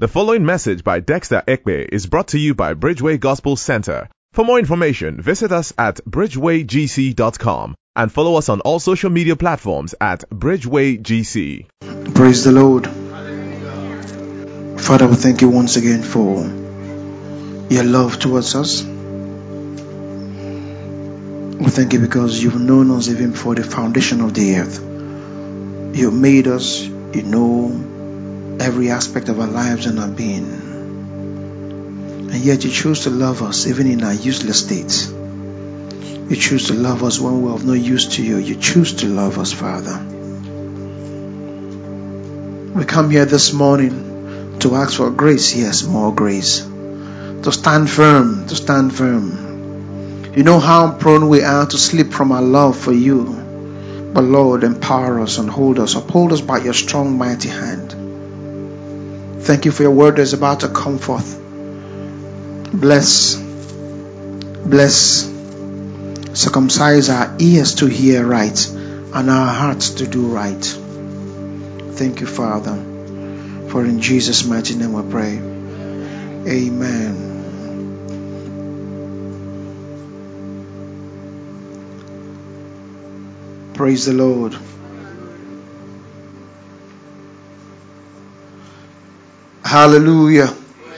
The following message by Dexter Ekpe is brought to you by Bridgeway Gospel Center. For more information, visit us at bridgewaygc.com and follow us on all social media platforms at BridgewayGC. Praise the Lord. Father, we thank you once again for your love towards us. We thank you because you've known us even before the foundation of the earth. You made us, you know every aspect of our lives and our being. And yet you choose to love us even in our useless states. You choose to love us when we're of no use to you. You choose to love us, Father. We come here this morning to ask for grace, yes, more grace. To stand firm, to stand firm. You know how prone we are to slip from our love for you. But Lord, empower us and hold us, uphold us by your strong, mighty hand. Thank you for your word that is about to come forth. Bless, circumcise our ears to hear right and our hearts to do right. Thank you, Father, for in Jesus' mighty name we pray. Amen. Praise the Lord. Hallelujah.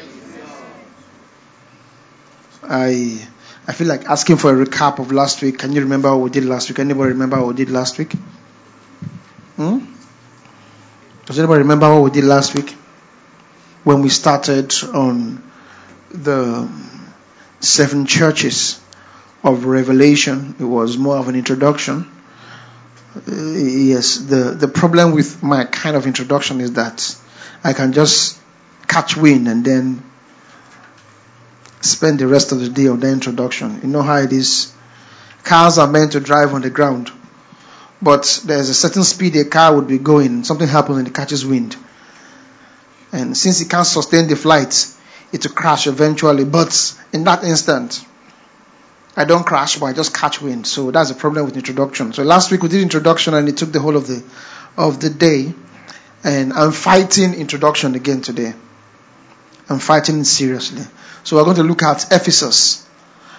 I feel like asking for a recap of last week. Can you remember what we did last week? Anybody remember what we did last week? Does anybody remember what we did last week? When we started on the 7 churches of Revelation. It was more of an introduction. Yes, the problem with my kind of introduction is that I can just catch wind and then spend the rest of the day on the introduction. You know how it is. Cars are meant to drive on the ground, but there's a certain speed a car would be going. Something happens and it catches wind, and since it can't sustain the flight, it will crash eventually. But in that instant, I don't crash, but I just catch wind. So that's the problem with introduction. So last week we did introduction and it took the whole of the day, and I'm fighting introduction again today. I'm fighting it seriously. So we're going to look at Ephesus,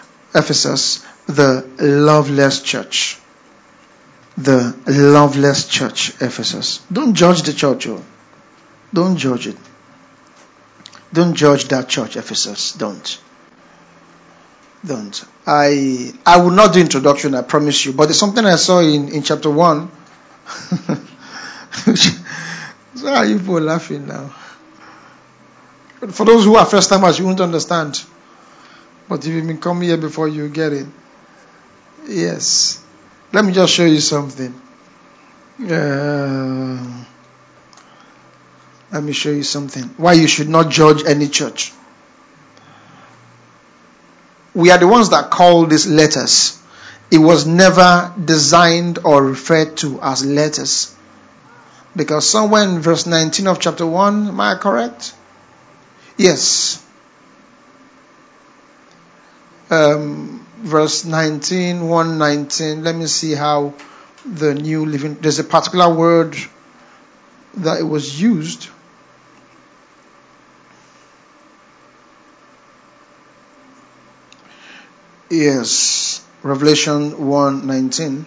the loveless church. The loveless church, Ephesus. Don't judge the church. Don't judge it. Don't judge that church, Ephesus. Don't. I will not do introduction, I promise you. But there's something I saw in chapter 1. So are you people laughing now? For those who are first timers, you won't understand. But if you've been coming here before, you get it. Yes. Let me just show you something. Let me show you something. Why you should not judge any church. We are the ones that call these letters. It was never designed or referred to as letters. Because somewhere in verse 19 of chapter 1, am I correct? Yes. Verse 19, 119. Let me see how the New Living... There's a particular word that it was used. Yes. Revelation 1:19.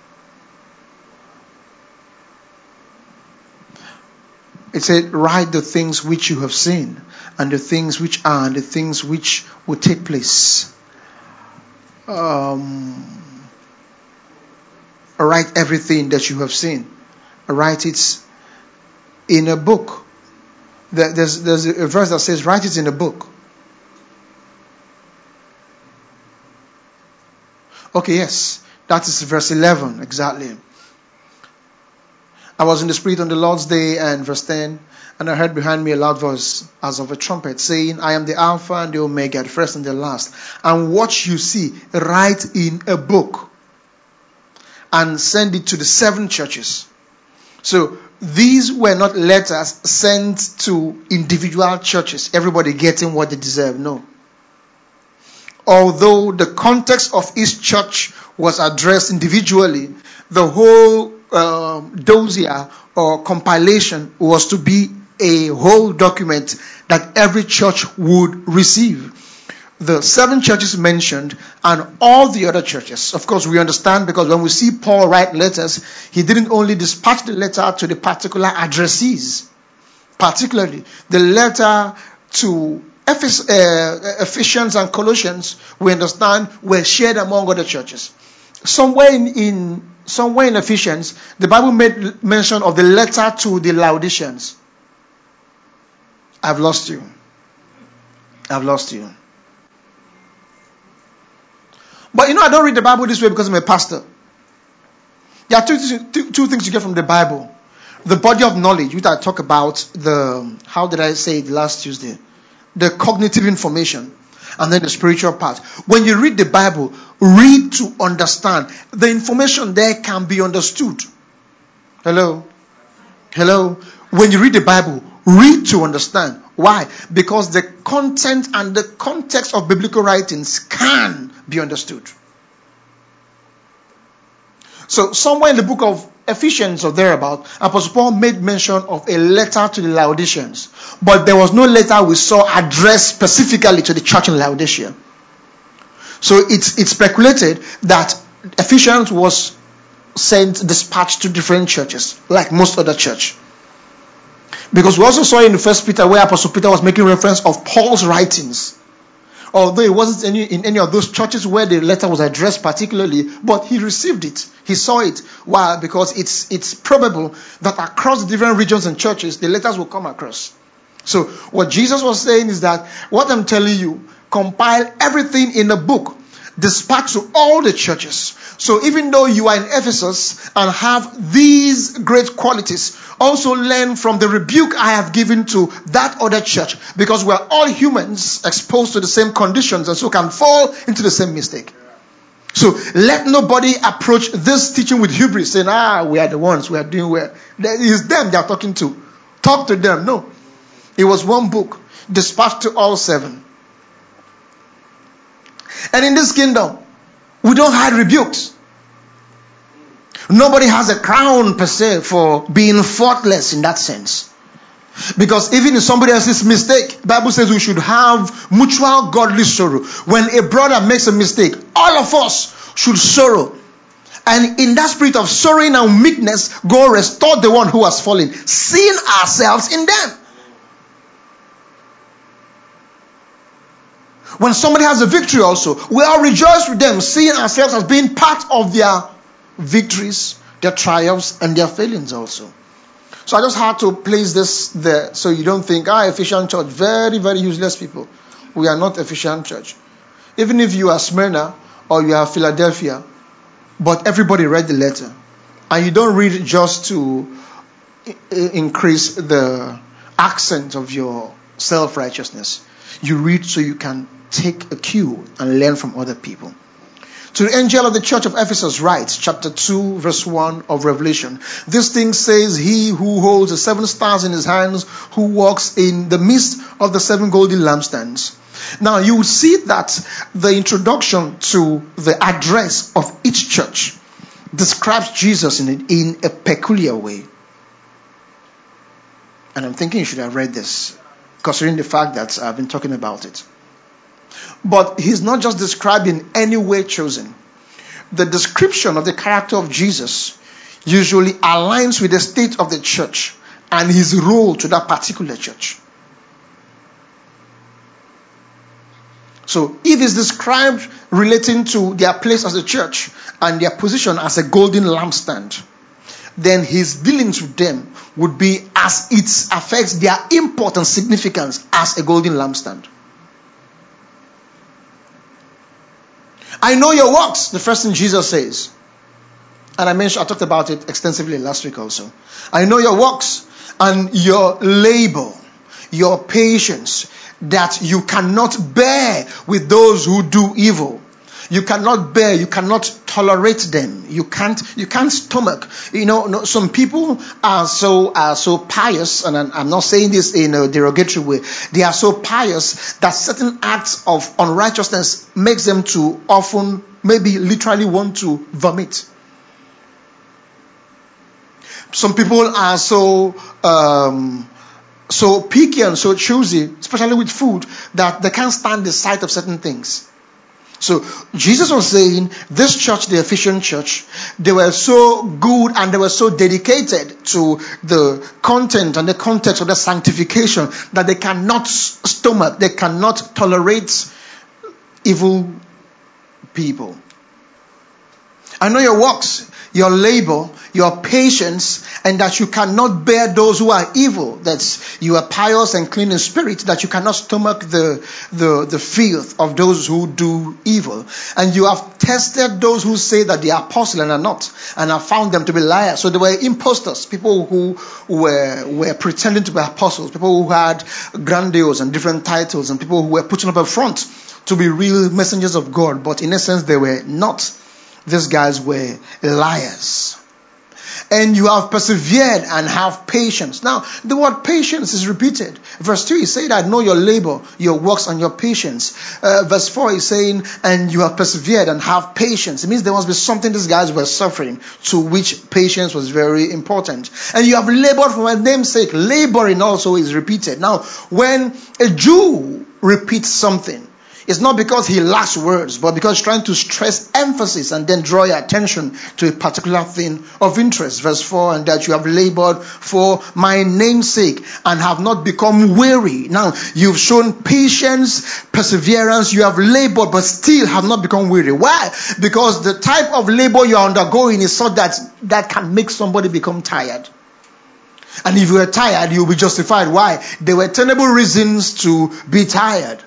It said, write the things which you have seen, and the things which are, and the things which will take place. Write everything that you have seen. Write it in a book. There's a verse that says, write it in a book. Okay, yes. That is verse 11, exactly. I was in the Spirit on the Lord's day, and verse 10, and I heard behind me a loud voice as of a trumpet saying, I am the Alpha and the Omega, the first and the last. And what you see, write in a book and send it to the 7 churches. So these were not letters sent to individual churches, everybody getting what they deserve. No. Although the context of each church was addressed individually, the whole dossier or compilation was to be a whole document that every church would receive. The 7 churches mentioned and all the other churches. Of course, we understand because when we see Paul write letters, he didn't only dispatch the letter to the particular addressees. Particularly, the letter to Ephesians and Colossians, we understand, were shared among other churches. Somewhere in Ephesians, the Bible made mention of the letter to the Laodiceans. I've lost you. But I don't read the Bible this way because I'm a pastor. There are two things you get from the Bible. The body of knowledge, which I talk about, how did I say it last Tuesday? The cognitive information, and then the spiritual part. When you read the Bible, read to understand. The information there can be understood. Hello? When you read the Bible, read to understand. Why? Because the content and the context of biblical writings can be understood. So somewhere in the book of Ephesians or thereabout, Apostle Paul made mention of a letter to the Laodiceans. But there was no letter we saw addressed specifically to the church in Laodicea. So it's speculated that Ephesians was dispatched to different churches, like most other church. Because we also saw in the First Peter where Apostle Peter was making reference of Paul's writings. Although it wasn't in any of those churches where the letter was addressed particularly, but he received it. He saw it. Why? Because it's probable that across different regions and churches, the letters will come across. So what Jesus was saying is that what I'm telling you, compile everything in a book, dispatch to all the churches. So even though you are in Ephesus and have these great qualities, also learn from the rebuke I have given to that other church, because we are all humans exposed to the same conditions and so can fall into the same mistake. So let nobody approach this teaching with hubris, saying, we are the ones, we are doing well. It is them they are talking to. Talk to them. No. It was one book, dispatched to all 7. And in this kingdom, we don't hide rebukes. Nobody has a crown per se for being faultless in that sense. Because even in somebody else's mistake, the Bible says we should have mutual godly sorrow. When a brother makes a mistake, all of us should sorrow. And in that spirit of sorrowing and meekness, go restore the one who has fallen, seeing ourselves in them. When somebody has a victory also, we all rejoice with them, seeing ourselves as being part of their victories, their triumphs, and their failings also. So I just had to place this there so you don't think, Ephesian church, very, very useless people. We are not Ephesian church. Even if you are Smyrna or you are Philadelphia, but everybody read the letter. And you don't read just to increase the accent of your self-righteousness. You read so you can take a cue and learn from other people. To the angel of the church of Ephesus writes, chapter 2, verse 1 of Revelation. This thing says, he who holds the 7 stars in his hands, who walks in the midst of the 7 golden lampstands. Now you will see that the introduction to the address of each church describes Jesus in a peculiar way. And I'm thinking you should have read this, considering the fact that I've been talking about it. But he's not just described in any way chosen. The description of the character of Jesus usually aligns with the state of the church and his role to that particular church. So if it's described relating to their place as a church and their position as a golden lampstand, then his dealings with them would be as it affects their import and significance as a golden lampstand. I know your works, the first thing Jesus says. And I talked about it extensively last week also. I know your works and your labor, your patience, that you cannot bear with those who do evil. You cannot bear, you cannot tolerate them. You can't stomach. Some people are so pious, and I'm not saying this in a derogatory way. They are so pious that certain acts of unrighteousness makes them to often, maybe literally want to vomit. Some people are so so picky and so choosy, especially with food, that they can't stand the sight of certain things. So Jesus was saying, this church, the Ephesian church, they were so good and they were so dedicated to the content and the context of the sanctification that they cannot stomach, they cannot tolerate evil people. I know your works, your labor, your patience, and that you cannot bear those who are evil. That you are pious and clean in spirit, that you cannot stomach the filth of those who do evil. And you have tested those who say that they are apostles and are not, and have found them to be liars. So they were imposters, people who were pretending to be apostles, people who had grandiose and different titles, and people who were putting up a front to be real messengers of God, but in essence they were not. These guys were liars. And you have persevered and have patience. Now, the word patience is repeated. Verse 2 is saying, I know your labor, your works, and your patience. Verse 4 is saying, and you have persevered and have patience. It means there must be something these guys were suffering, to which patience was very important. And you have labored for my name's sake. Laboring also is repeated. Now, when a Jew repeats something, it's not because he lacks words, but because he's trying to stress emphasis and then draw your attention to a particular thing of interest. Verse 4, and that you have labored for my name's sake and have not become weary. Now, you've shown patience, perseverance, you have labored, but still have not become weary. Why? Because the type of labor you are undergoing is such that can make somebody become tired. And if you are tired, you'll be justified. Why? There were tenable reasons to be tired.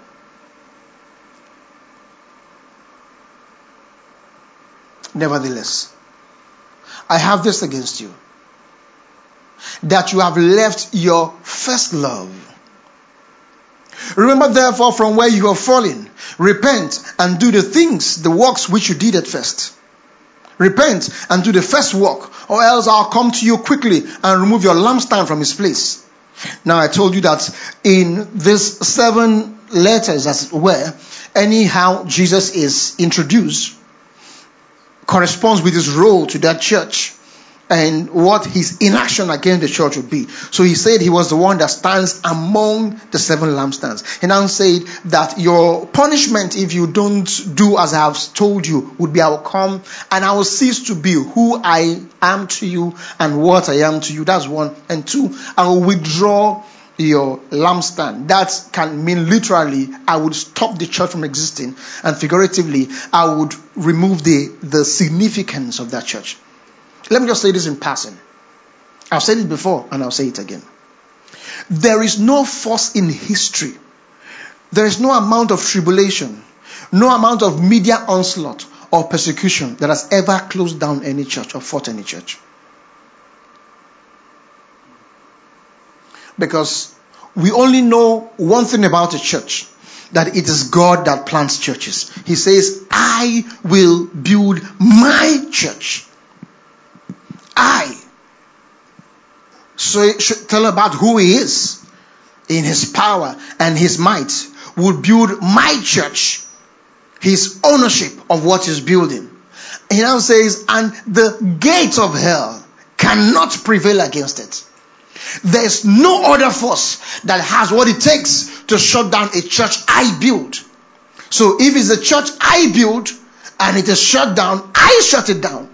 Nevertheless, I have this against you, that you have left your first love. Remember therefore from where you have fallen, repent and do the things, the works which you did at first. Repent and do the first work, or else I'll come to you quickly and remove your lampstand from its place. Now I told you that in these 7 letters, as it were, anyhow Jesus is introduced, corresponds with his role to that church and what his inaction against the church would be. So he said he was the one that stands among the 7 lampstands. He now said that your punishment, if you don't do as I have told you, would be I will come and I will cease to be who I am to you and what I am to you. That's 1. And 2, I will withdraw your lampstand. That can mean literally I would stop the church from existing, and figuratively I would remove the significance of that church. Let me just say this in passing. I've said it before and I'll say it again. There is no force in history, there is no amount of tribulation, no amount of media onslaught or persecution that has ever closed down any church or fought any church. Because we only know one thing about a church, that it is God that plants churches. He says, I will build my church. I. So tell about who he is in his power and his might. Will build my church. His ownership of what he's building. He now says, and the gates of hell cannot prevail against it. There's no other force that has what it takes to shut down a church I build. So if it's a church I build and it is shut down, I shut it down.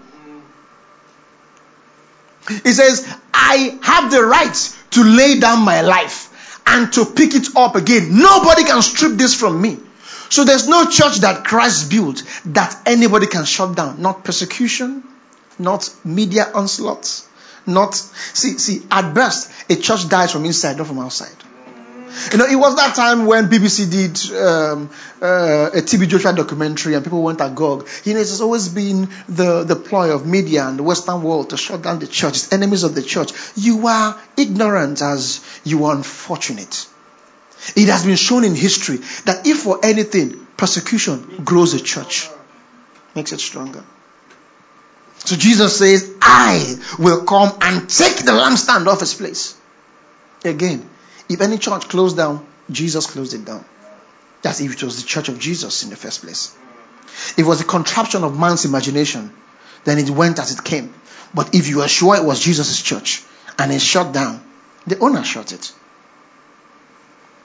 He says, I have the right to lay down my life and to pick it up again. Nobody can strip this from me. So there's no church that Christ built that anybody can shut down. Not persecution, not media onslaughts. Not see at best a church dies from inside, not from outside. You know, it was that time when BBC did a TB Joshua documentary and people went agog. You know, it has always been the ploy of media and the Western world to shut down the church. It's enemies of the church. You are ignorant as you are unfortunate. It has been shown in history that if for anything, persecution grows a church, makes it stronger. So Jesus says, I will come and take the lampstand off its place. Again, if any church closed down, Jesus closed it down. That's if it was the church of Jesus in the first place. If it was a contraption of man's imagination, then it went as it came. But if you are sure it was Jesus' church and it's shut down, the owner shut it.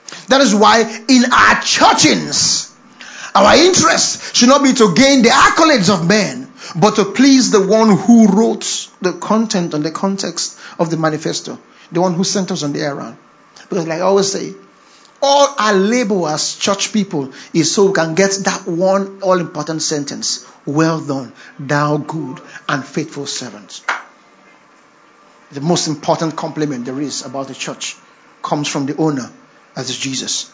That is why in our churchings, our interest should not be to gain the accolades of men, but to please the one who wrote the content and the context of the manifesto, the one who sent us on the errand. Because like I always say, all our labor as church people is so we can get that one all-important sentence: well done, thou good and faithful servant. The most important compliment there is about the church comes from the owner, as is Jesus.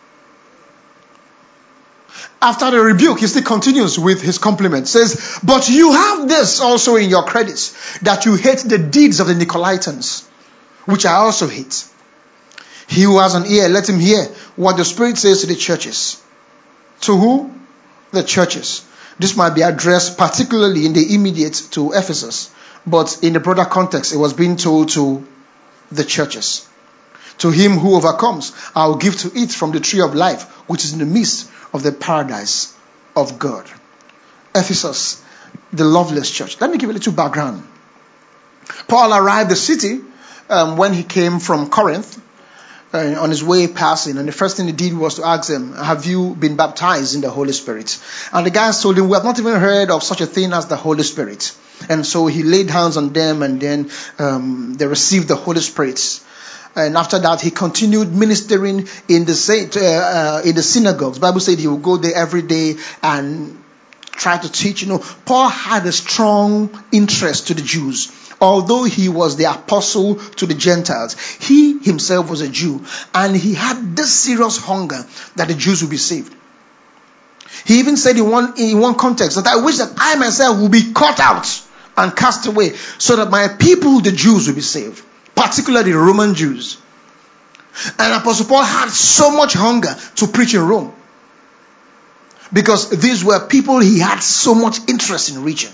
After the rebuke, he still continues with his compliment. Says, but you have this also in your credits, that you hate the deeds of the Nicolaitans, which I also hate. He who has an ear, let him hear what the Spirit says to the churches. To who? The churches. This might be addressed particularly in the immediate to Ephesus, but in the broader context, it was being told to the churches. To him who overcomes, I will give to eat from the tree of life, which is in the midst of the paradise of God. Ephesus, the loveless church. Let me give a little background. Paul arrived the city when he came from Corinth. On his way passing, and the first thing he did was to ask them, have you been baptized in the Holy Spirit? And the guys told him, we have not even heard of such a thing as the Holy Spirit. And so he laid hands on them, and then they received the Holy Spirit. And after that, he continued ministering in the synagogues. The Bible said he would go there every day and try to teach. Paul had a strong interest to the Jews. Although he was the apostle to the Gentiles, he himself was a Jew, and he had this serious hunger that the Jews would be saved. He even said in one context that I wish that I myself would be cut out and cast away so that my people, the Jews, will be saved, particularly the Roman Jews. And Apostle Paul had so much hunger to preach in Rome because these were people he had so much interest in reaching.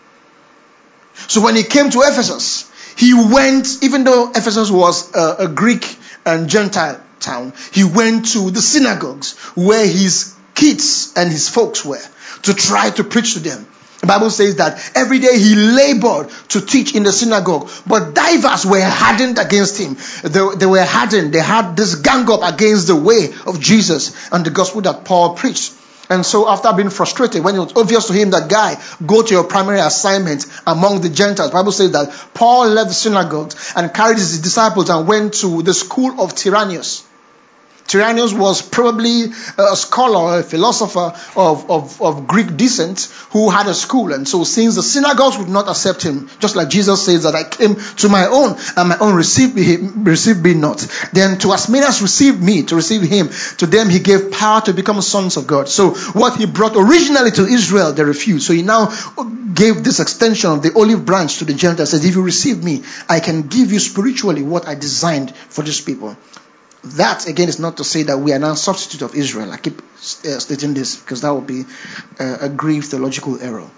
So when he came to Ephesus, he went, even though Ephesus was a Greek and Gentile town, he went to the synagogues where his kids and his folks were to try to preach to them. The Bible says that every day he labored to teach in the synagogue, but divers were hardened against him. They were hardened. They had this gang up against the way of Jesus and the gospel that Paul preached. And so after being frustrated, when it was obvious to him that, guy, go to your primary assignment among the Gentiles, the Bible says that Paul left the synagogues and carried his disciples and went to the school of Tyrannus. Tyrannus was probably a scholar, a philosopher of Greek descent who had a school. And so since the synagogues would not accept him, just like Jesus says that I came to my own and my own received me not. Then to as many as received me, to receive him, to them he gave power to become sons of God. So what he brought originally to Israel, they refused. So he now gave this extension of the olive branch to the Gentiles. Says, if you receive me, I can give you spiritually what I designed for these people. That, again, is not to say that we are now substitute of Israel. I keep stating this because that would be a grave theological error.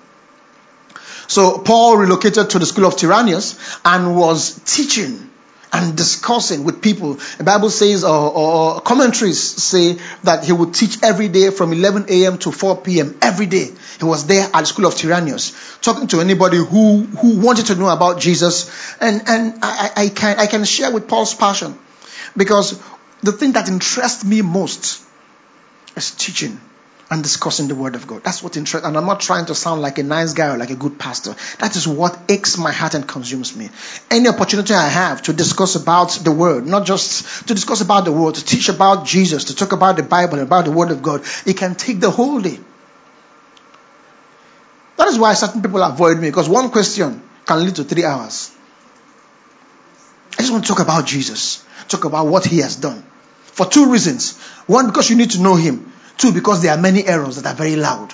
So Paul relocated to the school of Tyrannus and was teaching and discussing with people. The Bible says, or commentaries say, that he would teach every day from 11 a.m. to 4 p.m. every day. He was there at the school of Tyrannus, talking to anybody who wanted to know about Jesus. And I can share with Paul's passion. Because the thing that interests me most is teaching and discussing the word of God. That's what interests, and I'm not trying to sound like a nice guy or like a good pastor. That is what aches my heart and consumes me. Any opportunity I have to discuss about the word, not just to discuss about the word, to teach about Jesus, to talk about the Bible, about the word of God, it can take the whole day. That is why certain people avoid me, because one question can lead to 3 hours. I just want to talk about Jesus. Talk about what he has done. For 2 reasons. 1, because you need to know him. 2, because there are many errors that are very loud.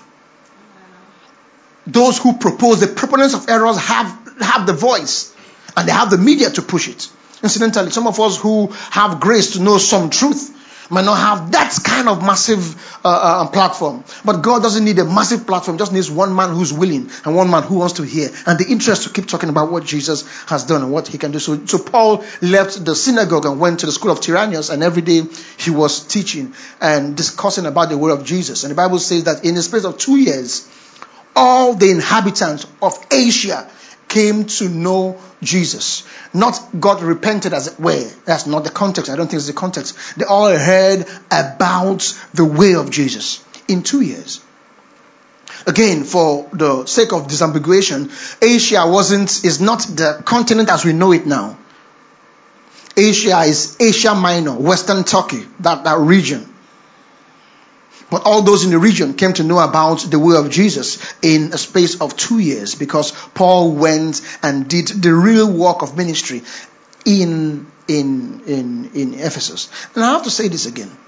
Those who propose the proponents of errors have the voice. And they have the media to push it. Incidentally, some of us who have grace to know some truth might not have that kind of massive platform. But God doesn't need a massive platform. Just needs one man who's willing and one man who wants to hear. And the interest to keep talking about what Jesus has done and what he can do. So Paul left the synagogue and went to the school of Tyrannus. And every day he was teaching and discussing about the word of Jesus. And the Bible says that in the space of 2 years, all the inhabitants of Asia came to know Jesus. Not got repented as it were. That's not the context. I don't think it's the context. They all heard about the way of Jesus in 2 years. Again, for the sake of disambiguation, Asia is not the continent as we know it now. Asia is Asia Minor, Western Turkey, that region. But all those in the region came to know about the way of Jesus in a space of 2 years, because Paul went and did the real work of ministry in Ephesus. And I have to say this again.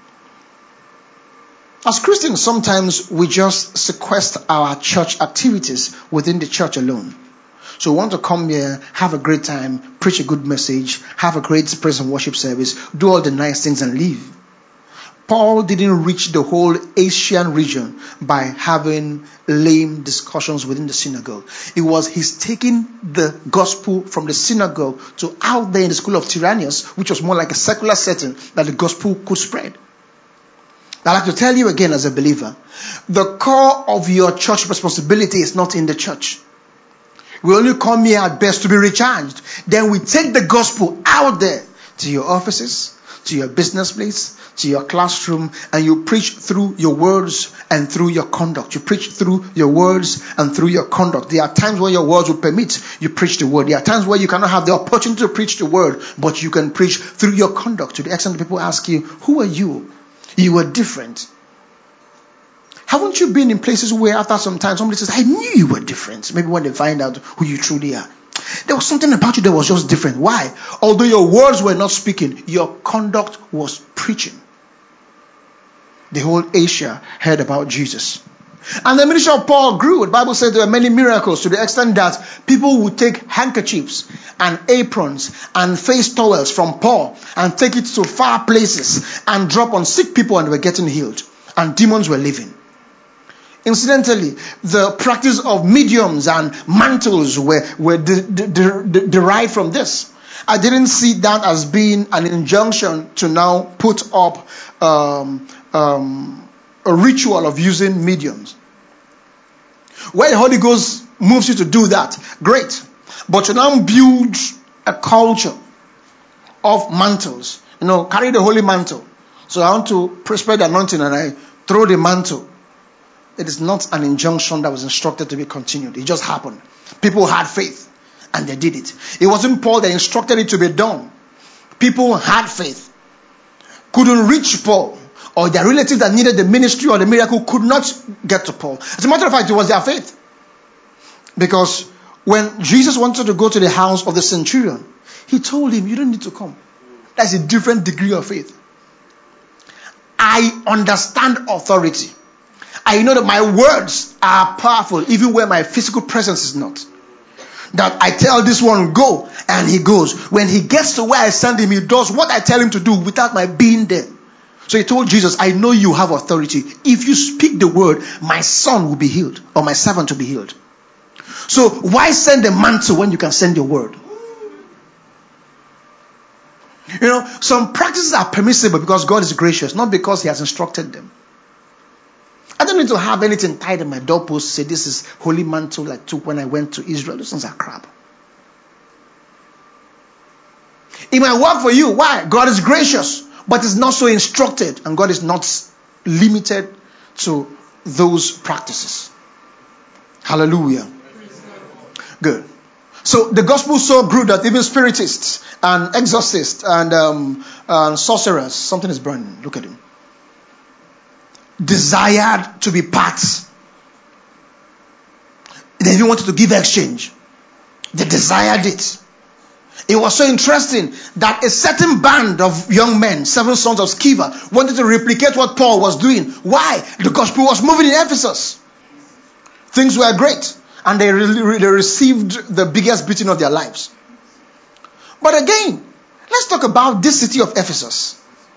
As Christians, sometimes we just sequester our church activities within the church alone. So we want to come here, have a great time, preach a good message, have a great praise and worship service, do all the nice things and leave. Paul didn't reach the whole Asian region by having lame discussions within the synagogue. He's taking the gospel from the synagogue to out there in the school of Tyrannus, which was more like a secular setting that the gospel could spread. I'd like to tell you again as a believer, the core of your church responsibility is not in the church. We only come here at best to be recharged. Then we take the gospel out there to your offices, to your business place, to your classroom, and you preach through your words and through your conduct. You preach through your words and through your conduct. There are times when your words will permit you preach the word. There are times where you cannot have the opportunity to preach the word, but you can preach through your conduct, to the extent that people ask you, who are you? You were different. Haven't you been in places where after some time somebody says, I knew you were different? Maybe when they find out who you truly are. There was something about you that was just different. Why? Although your words were not speaking, your conduct was preaching. The whole Asia heard about Jesus. And the ministry of Paul grew. The Bible said there were many miracles, to the extent that people would take handkerchiefs and aprons and face towels from Paul and take it to far places and drop on sick people, and they were getting healed. And demons were leaving. Incidentally, the practice of mediums and mantles were derived from this. I didn't see that as being an injunction to now put up a ritual of using mediums. Where the Holy Ghost moves you to do that, great. But to now build a culture of mantles, carry the holy mantle. So I want to spread the anointing and I throw the mantle. It is not an injunction that was instructed to be continued. It just happened. People had faith and they did it. It wasn't Paul that instructed it to be done. People had faith. Couldn't reach Paul, or their relative that needed the ministry or the miracle could not get to Paul. As a matter of fact, it was their faith. Because when Jesus wanted to go to the house of the centurion, he told him, you don't need to come. That's a different degree of faith. I understand authority. I know that my words are powerful even where my physical presence is not. That I tell this one, go, and he goes. When he gets to where I send him, he does what I tell him to do without my being there. So he told Jesus, I know you have authority. If you speak the word, my son will be healed, or my servant will be healed. So why send a mantle when you can send your word? Some practices are permissible because God is gracious, not because he has instructed them. I don't need to have anything tied in my doorpost, say this is holy mantle I took when I went to Israel. Those things are crap. It might work for you. Why? God is gracious, but it's not so instructed, and God is not limited to those practices. Hallelujah. Good. So the gospel so grew that even spiritists and exorcists and sorcerers, something is burning. Look at him. Desired to be part. They even wanted to give exchange. They desired it. It was so interesting that a certain band of young men, 7 sons of Sceva, wanted to replicate what Paul was doing. Why? The gospel was moving in Ephesus. Things were great. And they received the biggest beating of their lives. But again, let's talk about this city of Ephesus.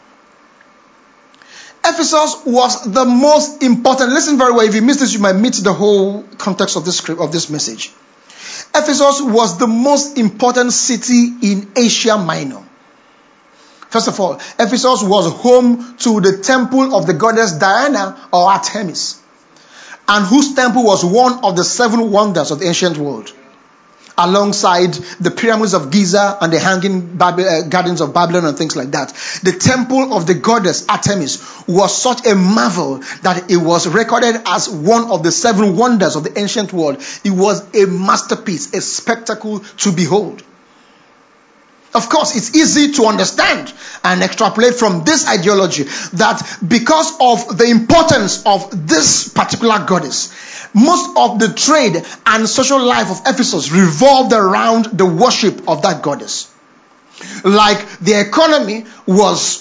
Ephesus was the most important. Listen very well. If you miss this, you might miss the whole context of this script, of this message. Ephesus was the most important city in Asia Minor. First of all, Ephesus was home to the temple of the goddess Diana or Artemis, and whose temple was one of the 7 wonders of the ancient world. alongside the pyramids of Giza and the hanging gardens of Babylon and things like that. The temple of the goddess Artemis was such a marvel that it was recorded as one of the 7 wonders of the ancient world. It was a masterpiece, a spectacle to behold. Of course, it's easy to understand and extrapolate from this ideology that because of the importance of this particular goddess, most of the trade and social life of Ephesus revolved around the worship of that goddess. Like the economy was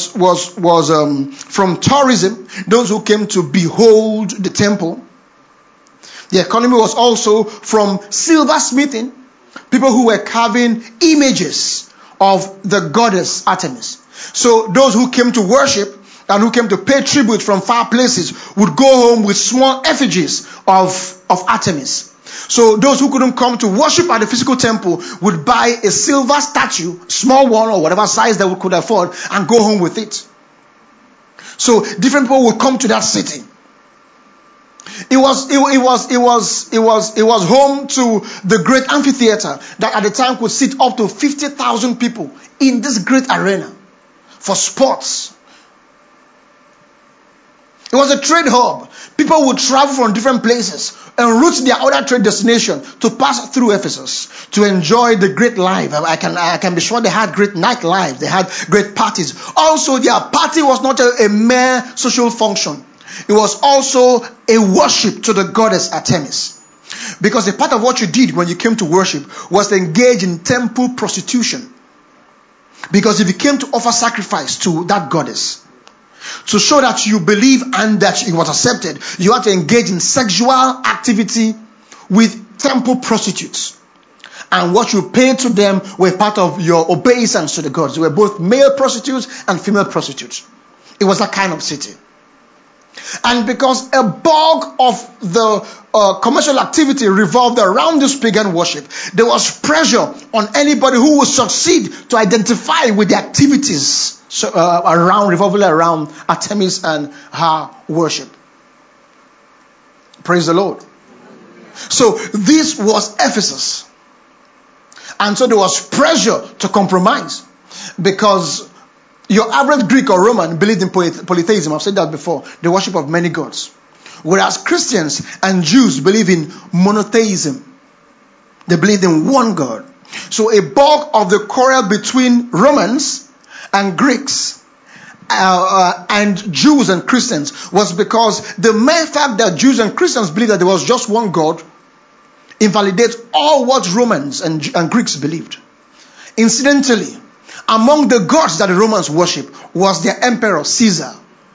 from tourism, those who came to behold the temple. The economy was also from silversmithing, people who were carving images of the goddess Artemis. So those who came to worship and who came to pay tribute from far places would go home with small effigies of Artemis. So those who couldn't come to worship at the physical temple would buy a silver statue, small one or whatever size they could afford, and go home with it. So different people would come to that city. It was home to the great amphitheater that at the time could seat up to 50,000 people in this great arena for sports. It was a trade hub. People would travel from different places and route their other trade destination to pass through Ephesus to enjoy the great life. I can be sure they had great nightlife. They had great parties. Also, their party was not a mere social function. It was also a worship to the goddess Artemis. Because a part of what you did when you came to worship was to engage in temple prostitution. Because if you came to offer sacrifice to that goddess, to show that you believe and that it was accepted, you had to engage in sexual activity with temple prostitutes. And what you paid to them were part of your obeisance to the gods. They were both male prostitutes and female prostitutes. It was that kind of city. And because a bulk of the commercial activity revolved around this pagan worship, there was pressure on anybody who would succeed to identify with the activities revolving around Artemis and her worship. Praise the Lord. So this was Ephesus. And so there was pressure to compromise, because your average Greek or Roman believed in polytheism. I've said that before. The worship of many gods. Whereas Christians and Jews believe in monotheism. They believe in one God. So a bulk of the quarrel between Romans and Greeks and Jews and Christians was because the mere fact that Jews and Christians believed that there was just one God invalidates all what Romans and Greeks believed. Incidentally, among the gods that the Romans worship was their emperor Caesar.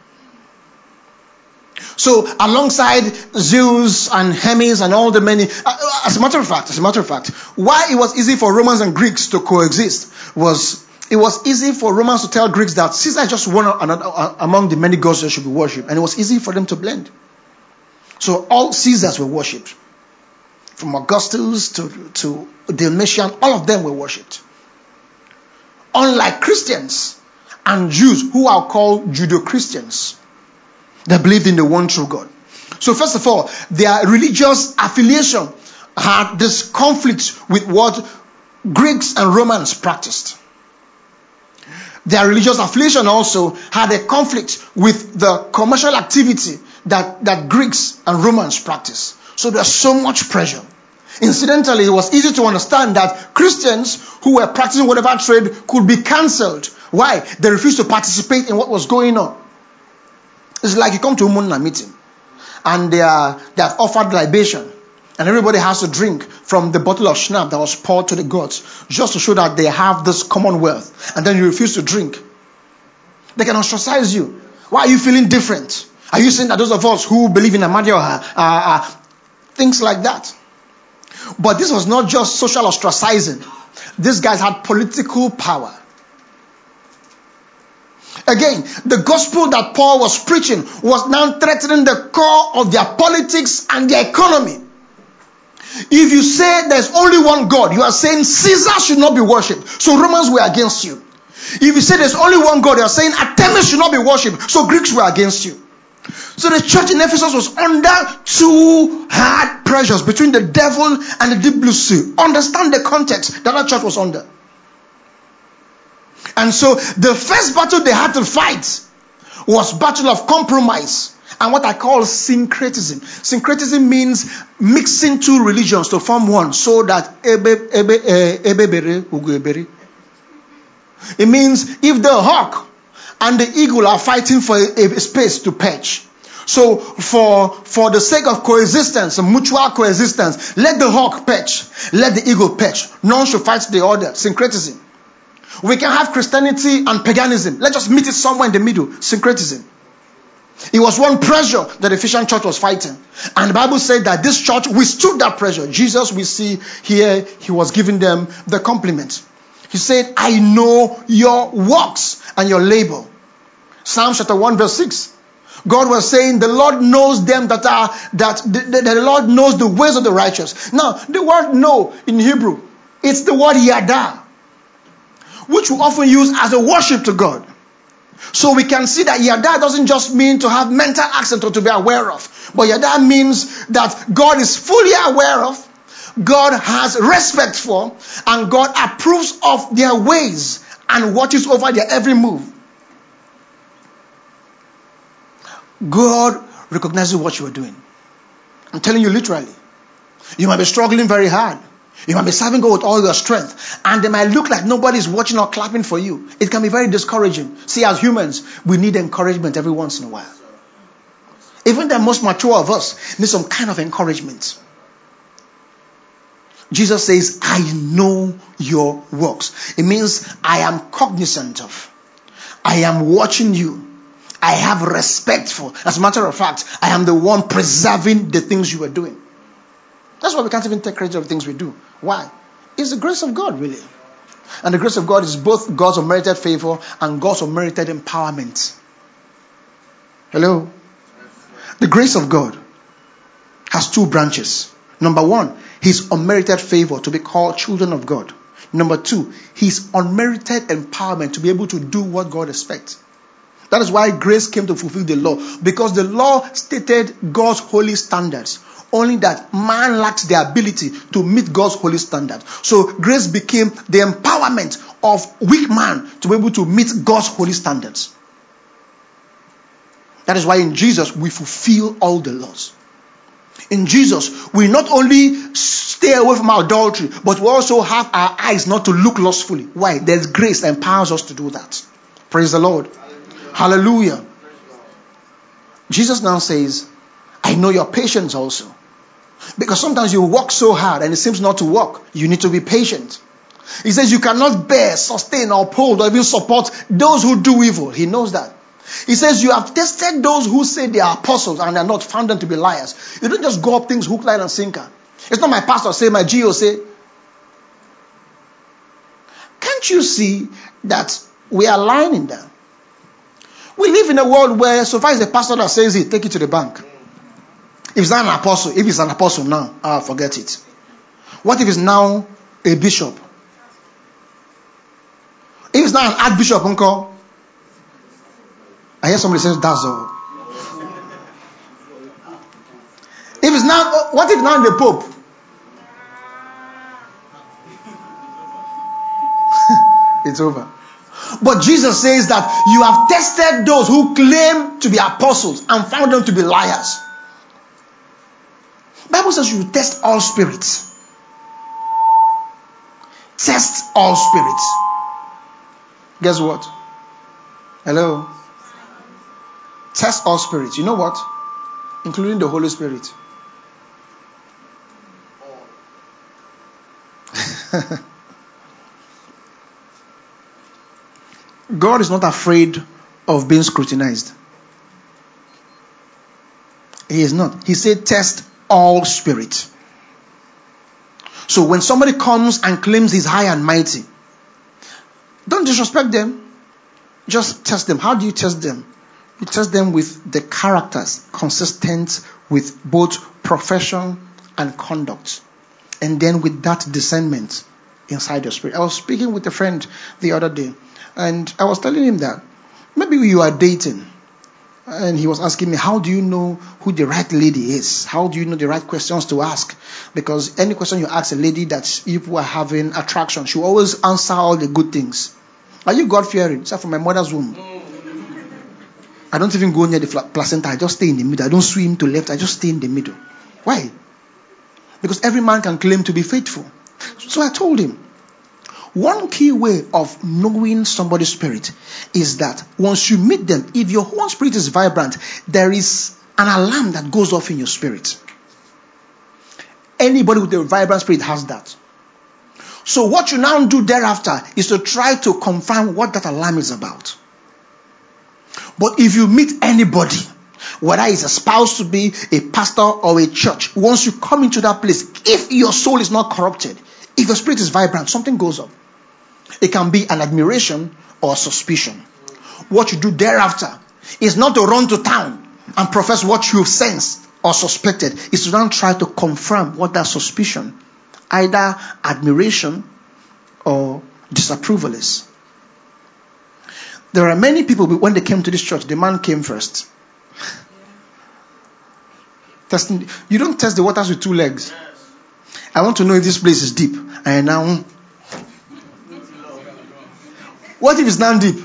So alongside Zeus and Hermes and all the many, as a matter of fact, why it was easy for Romans and Greeks to coexist was it was easy for Romans to tell Greeks that Caesar is just one among the many gods that should be worshipped, and it was easy for them to blend. So all Caesars were worshipped, from Augustus to Domitian, all of them were worshipped. Unlike Christians and Jews, who are called Judeo-Christians, they believed in the one true God. So first of all, their religious affiliation had this conflict with what Greeks and Romans practiced. Their religious affiliation also had a conflict with the commercial activity that Greeks and Romans practiced. So there's so much pressure. Incidentally, it was easy to understand that Christians who were practicing whatever trade could be cancelled. Why? They refused to participate in what was going on. It's like you come to a Umunna meeting and they have offered libation, and everybody has to drink from the bottle of schnapps that was poured to the gods, just to show that they have this commonwealth, and then you refuse to drink. They can ostracize you. Why are you feeling different? Are you saying that those of us who believe in Ahmadiyya are things like that? But this was not just social ostracizing. These guys had political power. Again, the gospel that Paul was preaching was now threatening the core of their politics and their economy. If you say there's only one God, you are saying Caesar should not be worshipped. So Romans were against you. If you say there's only one God, you are saying Artemis should not be worshipped. So Greeks were against you. So the church in Ephesus was under two hard pressures between the devil and the deep blue sea. Understand the context that church was under. And so the first battle they had to fight was battle of compromise and what I call syncretism. Syncretism means mixing two religions to form one, so that it means if the hawk and the eagle are fighting for a space to perch, so for the sake of coexistence, mutual coexistence, let the hawk perch, let the eagle perch. None should fight the other. Syncretism. We can have Christianity and paganism. Let's just meet it somewhere in the middle. Syncretism. It was one pressure that the Ephesian church was fighting. And the Bible said that this church withstood that pressure. Jesus, we see here, he was giving them the compliment. He said, I know your works and your labor. Psalm chapter 1 verse 6. God was saying the Lord knows them the Lord knows the ways of the righteous. Now, the word know in Hebrew, it's the word yada, which we often use as a worship to God. So we can see that yada doesn't just mean to have mental accent or to be aware of. But yada means that God is fully aware of, God has respect for, and God approves of their ways and watches over their every move. God recognizes what you are doing. I'm telling you literally. You might be struggling very hard. You might be serving God with all your strength. And they might look like nobody's watching or clapping for you. It can be very discouraging. See, as humans, we need encouragement every once in a while. Even the most mature of us need some kind of encouragement. Jesus says, I know your works. It means I am cognizant of. I am watching you. I have respect for. As a matter of fact, I am the one preserving the things you are doing. That's why we can't even take credit of the things we do. Why? It's the grace of God, really. And the grace of God is both God's unmerited favor and God's unmerited empowerment. Hello? The grace of God has two branches. Number one, His unmerited favor to be called children of God. Number two, His unmerited empowerment to be able to do what God expects. That is why grace came to fulfill the law. Because the law stated God's holy standards. Only that man lacks the ability to meet God's holy standard. So grace became the empowerment of weak man to be able to meet God's holy standards. That is why in Jesus we fulfill all the laws. In Jesus we not only stay away from adultery, but we also have our eyes not to look lustfully. Why? There's grace that empowers us to do that. Praise the Lord. Hallelujah. Jesus now says, I know your patience also. Because sometimes you work so hard and it seems not to work. You need to be patient. He says you cannot bear, sustain, uphold, or even support those who do evil. He knows that. He says you have tested those who say they are apostles and are not, found them to be liars. You don't just go up things hook, line, and sinker. It's not my pastor say, my GO say. Can't you see that we are lying in that? We live in a world where so far as the pastor that says it, take it to the bank. If it's not an apostle, if it's an apostle now, forget it. What if it's now a bishop? If it's not an archbishop, uncle. I hear somebody says that's all. If it's not, what if now the Pope? It's over. But Jesus says that you have tested those who claim to be apostles and found them to be liars. The Bible says you test all spirits. Test all spirits. Guess what? Hello? Test all spirits. You know what? Including the Holy Spirit. God is not afraid of being scrutinized. He is not. He said test all spirits. So when somebody comes and claims he's high and mighty, don't disrespect them. Just test them. How do you test them? You test them with the characters consistent with both profession and conduct. And then with that discernment inside your spirit. I was speaking with a friend the other day. And I was telling him that maybe you are dating And he was asking me, how do you know who the right lady is? How do you know the right questions to ask? Because any question you ask a lady that people are having attraction, she will always answer all the good things. Are you God-fearing? Except from my mother's womb. I don't even go near the placenta. I just stay in the middle. I don't swim to left. I just stay in the middle. Why? Because every man can claim to be faithful. So I told him, one key way of knowing somebody's spirit is that once you meet them, if your own spirit is vibrant, there is an alarm that goes off in your spirit. Anybody with a vibrant spirit has that. So what you now do thereafter is to try to confirm what that alarm is about. But if you meet anybody, whether it's a spouse to be, a pastor or a church, once you come into that place, if your soul is not corrupted, if your spirit is vibrant, something goes up. It can be an admiration or suspicion. What you do thereafter is not to run to town and profess what you've sensed or suspected. It's to then try to confirm what that suspicion, either admiration or disapproval is. There are many people, when they came to this church, the man came first. Testing. You don't test the waters with two legs. I want to know if this place is deep. And now, what if it's not deep?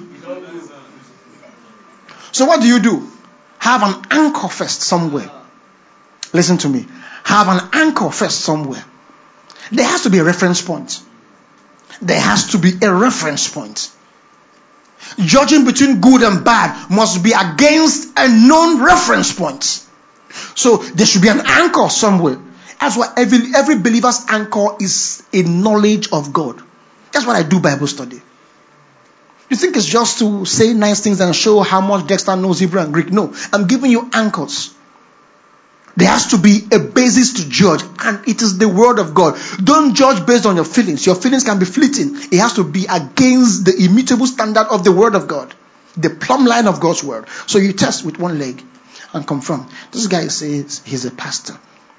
So what do? Have an anchor first somewhere. Listen to me. Have an anchor first somewhere. There has to be a reference point. There has to be a reference point. Judging between good and bad must be against a known reference point. So there should be an anchor somewhere. That's why every believer's anchor is a knowledge of God. That's what I do Bible study. You think it's just to say nice things and show how much Dexter knows Hebrew and Greek? No, I'm giving you anchors. There has to be a basis to judge, and it is the word of God. Don't judge based on your feelings. Your feelings can be fleeting. It has to be against the immutable standard of the word of God, the plumb line of God's word. So you test with one leg and confirm. This guy says he's a pastor.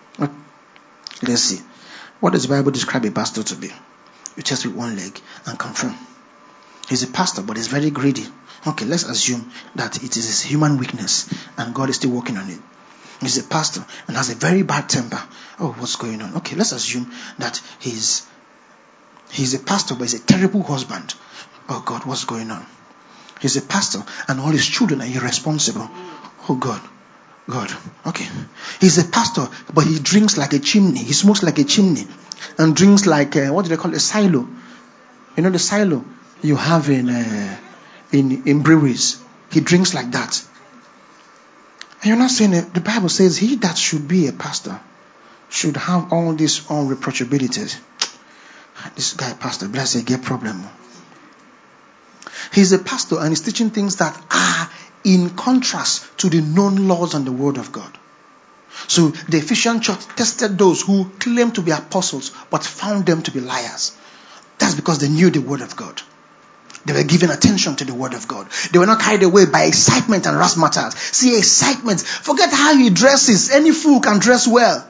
Let's see. What does the Bible describe a pastor to be? You test with one leg and confirm. He's a pastor, but he's very greedy. Okay, let's assume that it is his human weakness and God is still working on it. He's a pastor and has a very bad temper. Oh, what's going on? Okay, let's assume that he's a pastor, but he's a terrible husband. Oh God, what's going on? He's a pastor and all his children are irresponsible. Oh God. Okay. He's a pastor, but he drinks like a chimney. He smokes like a chimney and drinks like, what do they call it? A silo. You know the silo you have in breweries. He drinks like that. And you're not saying it. The Bible says he that should be a pastor should have all these unreproachabilities. This guy, pastor, bless get problem. He's a pastor and he's teaching things that are in contrast to the known laws and the word of God. So the Ephesian church tested those who claimed to be apostles but found them to be liars. That's because they knew the word of God. They were giving attention to the word of God. They were not carried away by excitement and razzmatazz. See, excitement. Forget how he dresses. Any fool can dress well.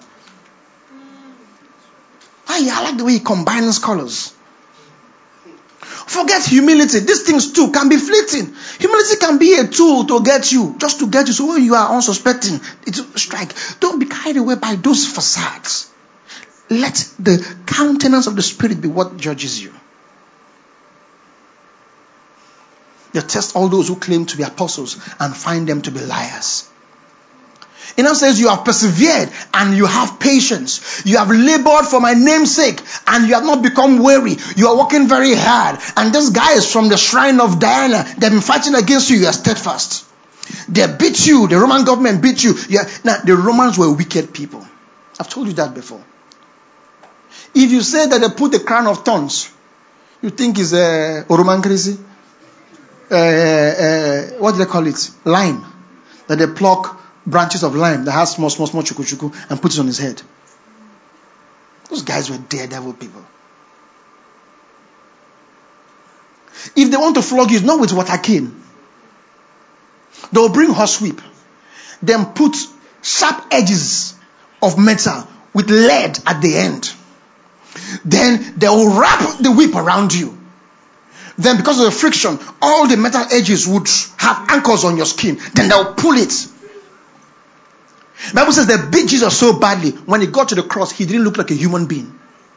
I like the way he combines colors. Forget humility. These things too can be fleeting. Humility can be a tool to get you, just to get you. So when you are unsuspecting, it will strike. Don't be carried away by those facades. Let the countenance of the Spirit be what judges you. They test all those who claim to be apostles and find them to be liars. It now says you have persevered and you have patience. You have labored for my name's sake and you have not become weary. You are working very hard. And this guy is from the shrine of Diana. They've been fighting against you. You are steadfast. They beat you. The Roman government beat you. Now, the Romans were wicked people. I've told you that before. If you say that they put the crown of thorns, you think it's a Roman crazy? What do they call it? Lime. That they pluck branches of lime that has small chuku and put it on his head. Those guys were daredevil people. If they want to flog you, it's not with water cane. They'll bring horsewhip, then put sharp edges of metal with lead at the end. Then they will wrap the whip around you. Then because of the friction, all the metal edges would have anchors on your skin. Then they'll pull it. The Bible says they beat Jesus so badly, when he got to the cross, he didn't look like a human being.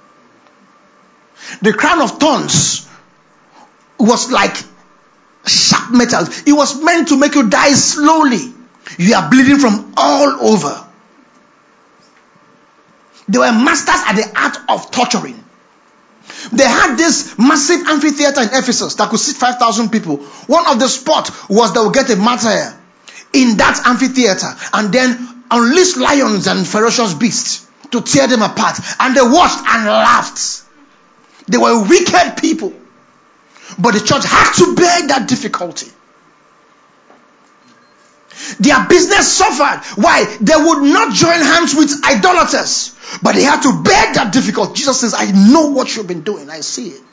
The crown of thorns was like sharp metal. It was meant to make you die slowly. You are bleeding from all over. They were masters at the art of torturing. They had this massive amphitheater in Ephesus that could seat 5,000 people. One of the spots was they would get a martyr in that amphitheater and then unleash lions and ferocious beasts to tear them apart. And they watched and laughed. They were wicked people. But the church had to bear that difficulty. Their business suffered. Why? They would not join hands with idolaters. But they had to bear that difficulty. Jesus says, I know what you've been doing. I see it.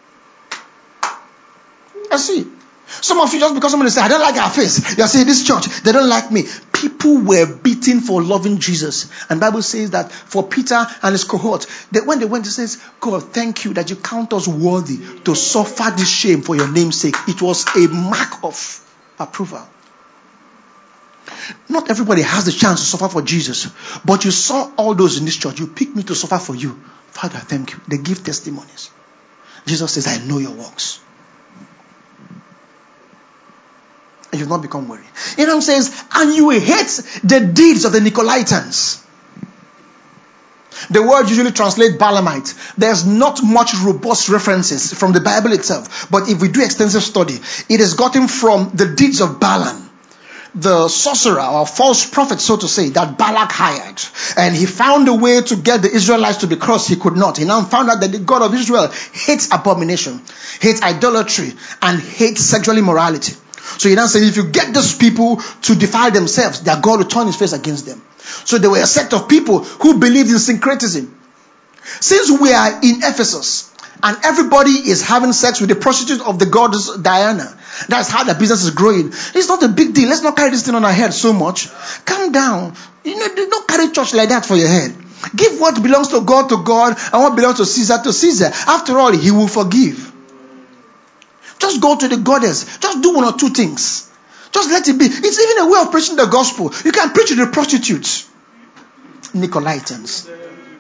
I see it. Some of you, just because somebody said, I don't like our face, you're saying, this church, they don't like me. People were beaten for loving Jesus. And the Bible says that for Peter and his cohort, that when they went, it says, God, thank you that you count us worthy to suffer this shame for your name's sake. It was a mark of approval. Not everybody has the chance to suffer for Jesus. But you saw all those in this church. You picked me to suffer for you. Father, thank you. They give testimonies. Jesus says, I know your works. And you've not become weary. Abraham says, and you hate the deeds of the Nicolaitans. The word usually translates Balaamite. There's not much robust references from the Bible itself. But if we do extensive study, it is gotten from the deeds of Balaam, the sorcerer or false prophet, so to say, that Balak hired. And he found a way to get the Israelites to be crossed. He could not. He now found out that the God of Israel hates abomination, hates idolatry, and hates sexual immorality. So he now said, if you get those people to defile themselves, their God will turn his face against them. So they were a sect of people who believed in syncretism. Since we are in Ephesus, and everybody is having sex with the prostitute of the goddess Diana, that's how the business is growing. It's not a big deal. Let's not carry this thing on our head so much. Calm down. Don't carry church like that for your head. Give what belongs to God, and what belongs to Caesar to Caesar. After all, he will forgive. Just go to the goddess. Just do one or two things. Just let it be. It's even a way of preaching the gospel. You can preach to the prostitutes. Nicolaitans.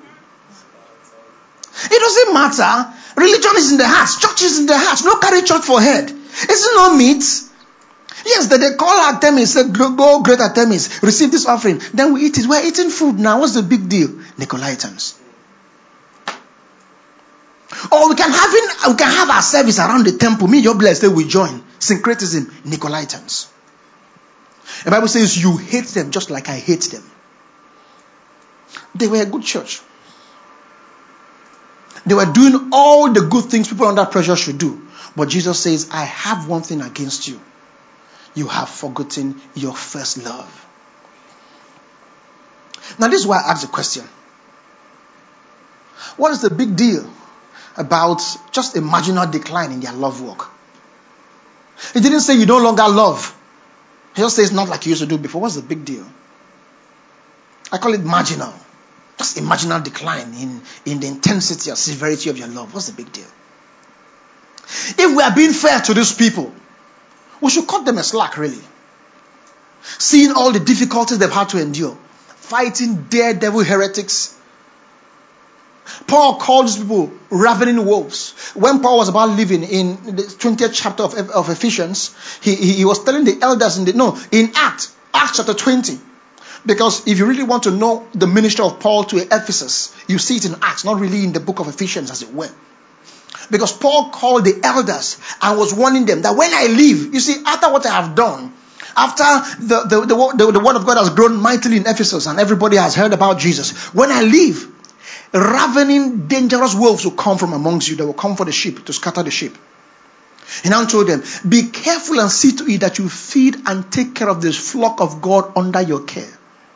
It doesn't matter. Religion is in the heart. Church is in the heart. No carry church for head. Is it not meat? Yes, that they call Artemis, say, go great Artemis, receive this offering. Then we eat it. We're eating food now. What's the big deal? Nicolaitans. Or we can have our service around the temple. Me, your blessed, we join. Syncretism, Nicolaitans. The Bible says you hate them just like I hate them. They were a good church. They were doing all the good things people under pressure should do. But Jesus says, I have one thing against you. You have forgotten your first love. Now this is why I asked the question. What is the big deal about just a marginal decline in their love walk? He didn't say you no longer love. He just says not like you used to do before. What's the big deal? I call it marginal. Just a marginal decline in the intensity or severity of your love. What's the big deal? If we are being fair to these people, we should cut them a slack, really. Seeing all the difficulties they've had to endure, fighting daredevil heretics. Paul called these people ravening wolves. When Paul was about leaving in the 20th chapter of Ephesians, he was telling the elders in Acts chapter 20. Because if you really want to know the ministry of Paul to Ephesus, you see it in Acts, not really in the book of Ephesians as it were. Because Paul called the elders and was warning them that when I leave, you see, after what I have done, after the word of God has grown mightily in Ephesus and everybody has heard about Jesus, when I leave, ravening, dangerous wolves will come from amongst you. They will come for the sheep, to scatter the sheep. He now told them, be careful and see to it that you feed and take care of this flock of God under your care.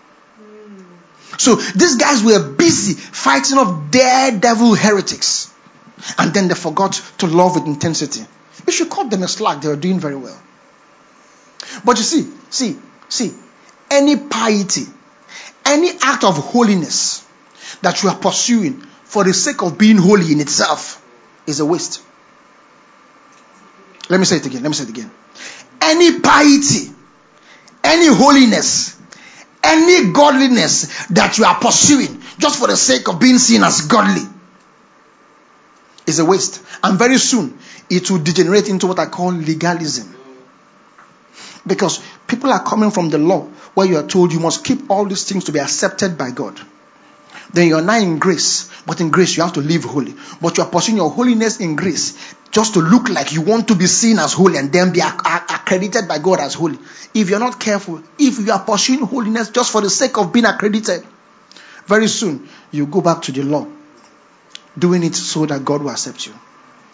So these guys were busy fighting off daredevil heretics. And then they forgot to love with intensity. You should cut them a slack. They were doing very well. But you see, any piety, any act of holiness that you are pursuing for the sake of being holy in itself is a waste. Let me say it again. Any piety, any holiness, any godliness that you are pursuing just for the sake of being seen as godly is a waste. And very soon, it will degenerate into what I call legalism. Because people are coming from the law where you are told you must keep all these things to be accepted by God. Then you are now in grace. But in grace, you have to live holy. But you are pursuing your holiness in grace just to look like you want to be seen as holy and then be accredited by God as holy. If you're not careful, if you are pursuing holiness just for the sake of being accredited, very soon you go back to the law, doing it so that God will accept you.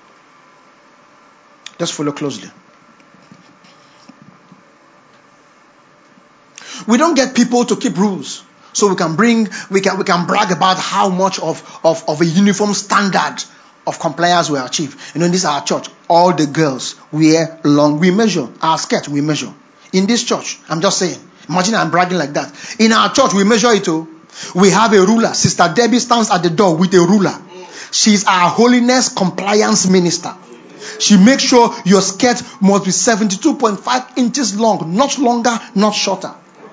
Just follow closely. We don't get people to keep rules so we can brag about how much of a uniform standard of compliance we achieve. In this our church, all the girls wear long. We measure our skirt. We measure in this church. I'm just saying. Imagine I'm bragging like that. In our church, we measure it too. We have a ruler. Sister Debbie stands at the door with a ruler. She's our holiness compliance minister. She makes sure your skirt must be 72.5 inches long, not longer, not shorter.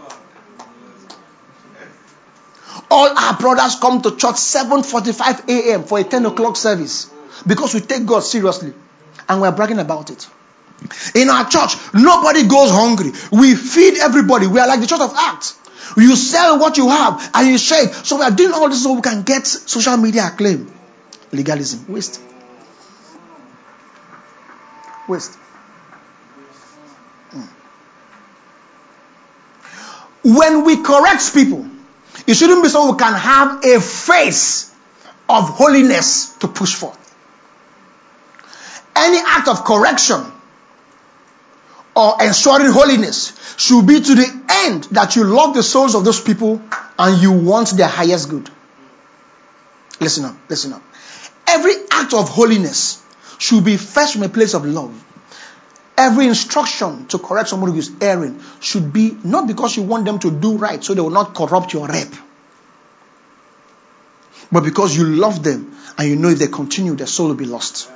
All our brothers come to church 7:45 a.m. for a 10 o'clock service because we take God seriously and we're bragging about it. In our church, nobody goes hungry. We feed everybody. We are like the church of Acts. You sell what you have and you share it. So we are doing all this so we can get social media acclaim. Legalism. Waste. When we correct people, it shouldn't be so we can have a face of holiness to push forth. Any act of correction or ensuring holiness should be to the end that you love the souls of those people and you want their highest good. Listen up. Every act of holiness should be first from a place of love. Every instruction to correct somebody who is erring should be not because you want them to do right so they will not corrupt your rep, but because you love them and you know if they continue, their soul will be lost.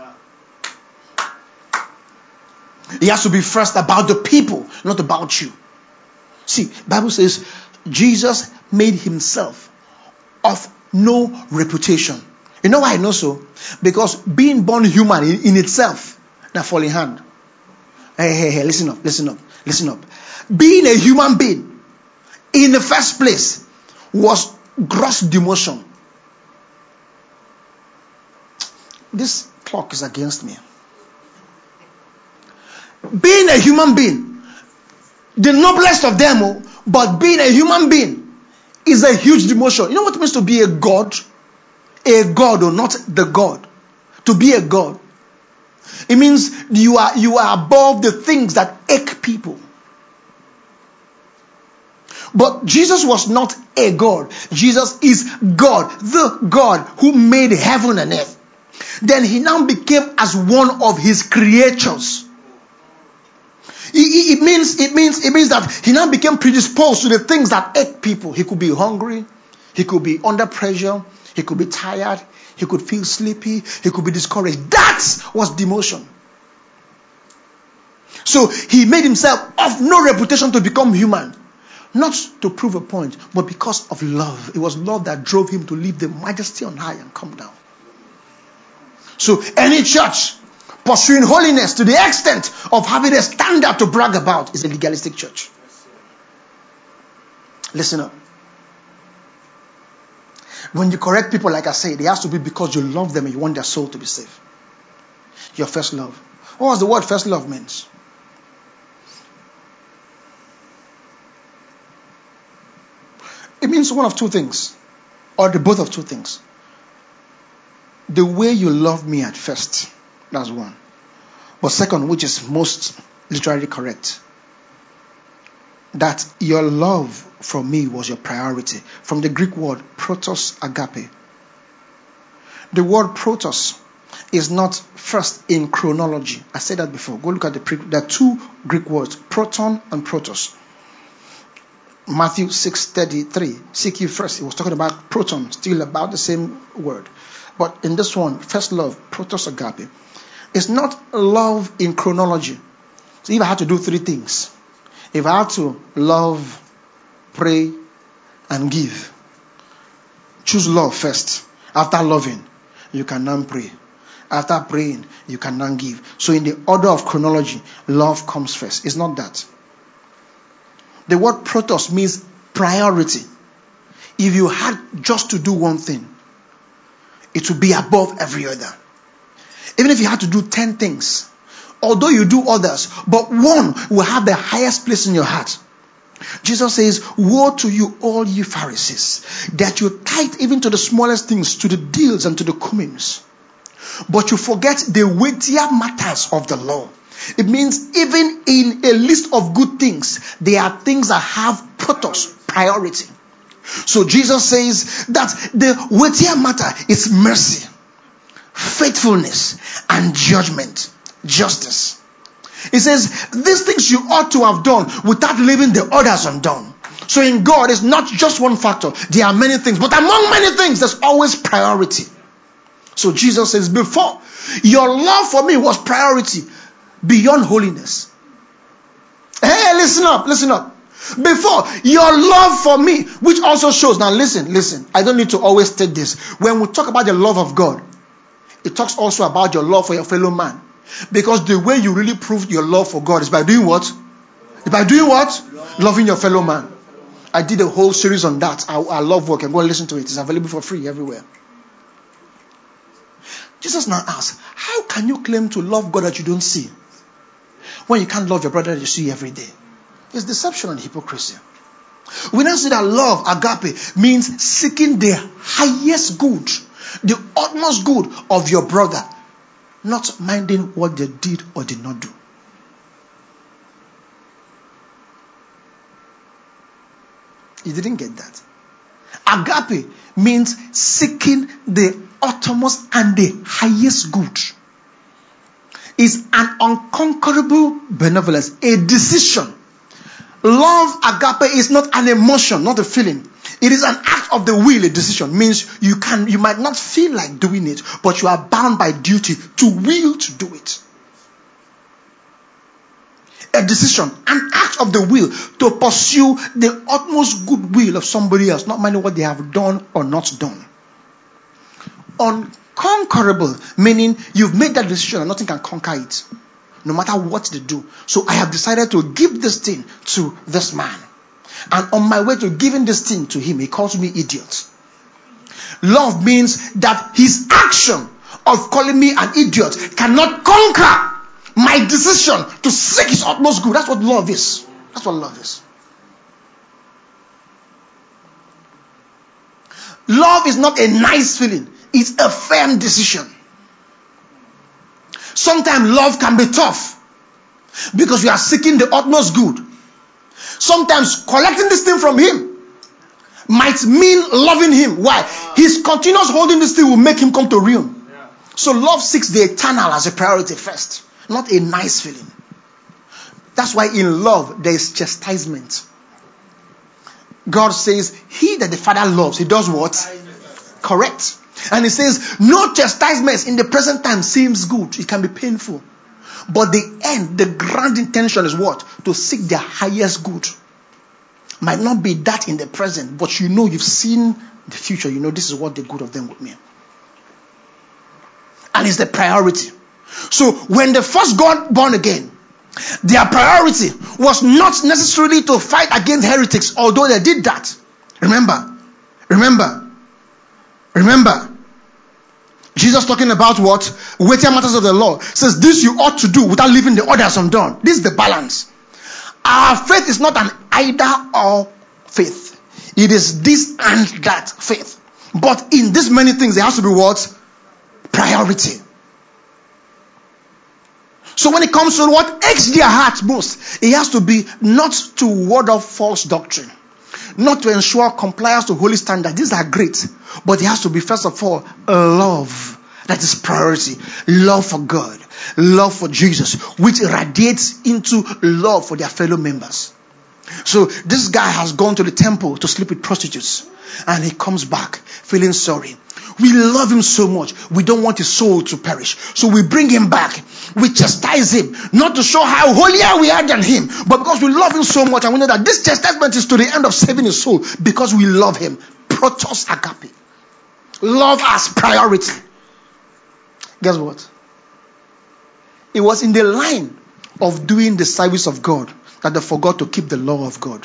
It has to be first about the people, not about you. See, Bible says Jesus made himself of no reputation. You know why I know so? Because being born human in itself, that falling hand. Hey, listen up. Being a human being in the first place was gross demotion. This clock is against me. Being a human being, the noblest of them, but being a human being is a huge demotion. You know what it means to be a god? A god, or not the god. To be a god. It means you are above the things that ache people. But Jesus was not a god. Jesus is God, the God who made heaven and earth. Then he now became as one of his creatures. It means that he now became predisposed to the things that ache people. He could be hungry, he could be under pressure, he could be tired, he could feel sleepy, he could be discouraged. That was demotion. So he made himself of no reputation to become human. Not to prove a point, but because of love. It was love that drove him to leave the majesty on high and come down. So any church pursuing holiness to the extent of having a standard to brag about is a legalistic church. Listen up. When you correct people, like I said, it has to be because you love them and you want their soul to be saved. Your first love. What does the word first love means? It means one of two things, or the both of two things. The way you love me at first, that's one. But second, which is most literally correct, that your love for me was your priority. From the Greek word protos agape. The word protos is not first in chronology. I said that before. Go look at there are two Greek words, proton and protos. Matthew 6:33. Seek ye first. It was talking about proton, still about the same word. But in this one, first love, protos agape. It's not love in chronology. So if I had to do three things, if I had to love, pray, and give, choose love first. After loving, you can now pray. After praying, you can now give. So in the order of chronology, love comes first. It's not that. The word protos means priority. If you had just to do one thing, it would be above every other. Even if you had to do 10 things, although you do others, but one will have the highest place in your heart. Jesus says, woe to you, all you Pharisees, that you tithe even to the smallest things, to the deals and to the cummins, but you forget the weightier matters of the law. It means even in a list of good things, there are things that have protos, priority. So Jesus says that the weightier matter is mercy, faithfulness, and judgment, justice. He says these things you ought to have done without leaving the others undone. So in God, it's not just one factor. There are many things, but among many things, there's always priority. So Jesus says, before, your love for me was priority beyond holiness. Hey, listen up. Before, your love for me, which also shows, now listen, I don't need to always state this. When we talk about the love of God, it talks also about your love for your fellow man. Because the way you really prove your love for God is by doing what? Loving your fellow man. I did a whole series on that. I love work. And go and listen to it. It's available for free everywhere. Jesus now asks, how can you claim to love God that you don't see when you can't love your brother that you see every day? It's deception and hypocrisy. We now see that love, agape, means seeking the highest good, the utmost good of your brother, not minding what they did or did not do. You didn't get that. Agape means seeking the uttermost and the highest good. It's an unconquerable benevolence, a decision. Love, agape, is not an emotion, not a feeling. It is an act of the will, a decision. Means you might not feel like doing it, but you are bound by duty to will to do it. A decision, an act of the will to pursue the utmost good will of somebody else, not minding what they have done or not done. Unconquerable, meaning you've made that decision and nothing can conquer it, no matter what they do. So I have decided to give this thing to this man. And on my way to giving this thing to him, he calls me idiot. Love means that his action of calling me an idiot cannot conquer my decision to seek his utmost good. That's what love is. That's what love is. Love is not a nice feeling. It's a firm decision. Sometimes love can be tough because you are seeking the utmost good. Sometimes collecting this thing from him might mean loving him. Why? His continuous holding this thing will make him come to ruin. So love seeks the eternal as a priority first, not a nice feeling. That's why in love there is chastisement. God says, he that the Father loves, he does what? Correct. And he says, no chastisement in the present time seems good. It can be painful. But the end, the grand intention is what? To seek the highest good. Might not be that in the present, but you know you've seen the future. You know this is what the good of them would mean. And it's the priority. So when the first got born again, their priority was not necessarily to fight against heretics, although they did that. Remember. Jesus talking about what? Weightier matters of the law. Says this you ought to do without leaving the others undone. This is the balance. Our faith is not an either or faith. It is this and that faith. But in these many things there has to be what? Priority. So when it comes to what aches their hearts most, it has to be not to ward off false doctrine, not to ensure compliance to holy standards. These are great, but it has to be first of all a love that is priority. Love for God, love for Jesus, which radiates into love for their fellow members. So this guy has gone to the temple to sleep with prostitutes, and he comes back feeling sorry. We love him so much. We don't want his soul to perish. So we bring him back. We chastise him. Not to show how holier we are than him, but because we love him so much and we know that this chastisement is to the end of saving his soul because we love him. Protos agape. Love as priority. Guess what? It was in the line of doing the service of God that they forgot to keep the law of God.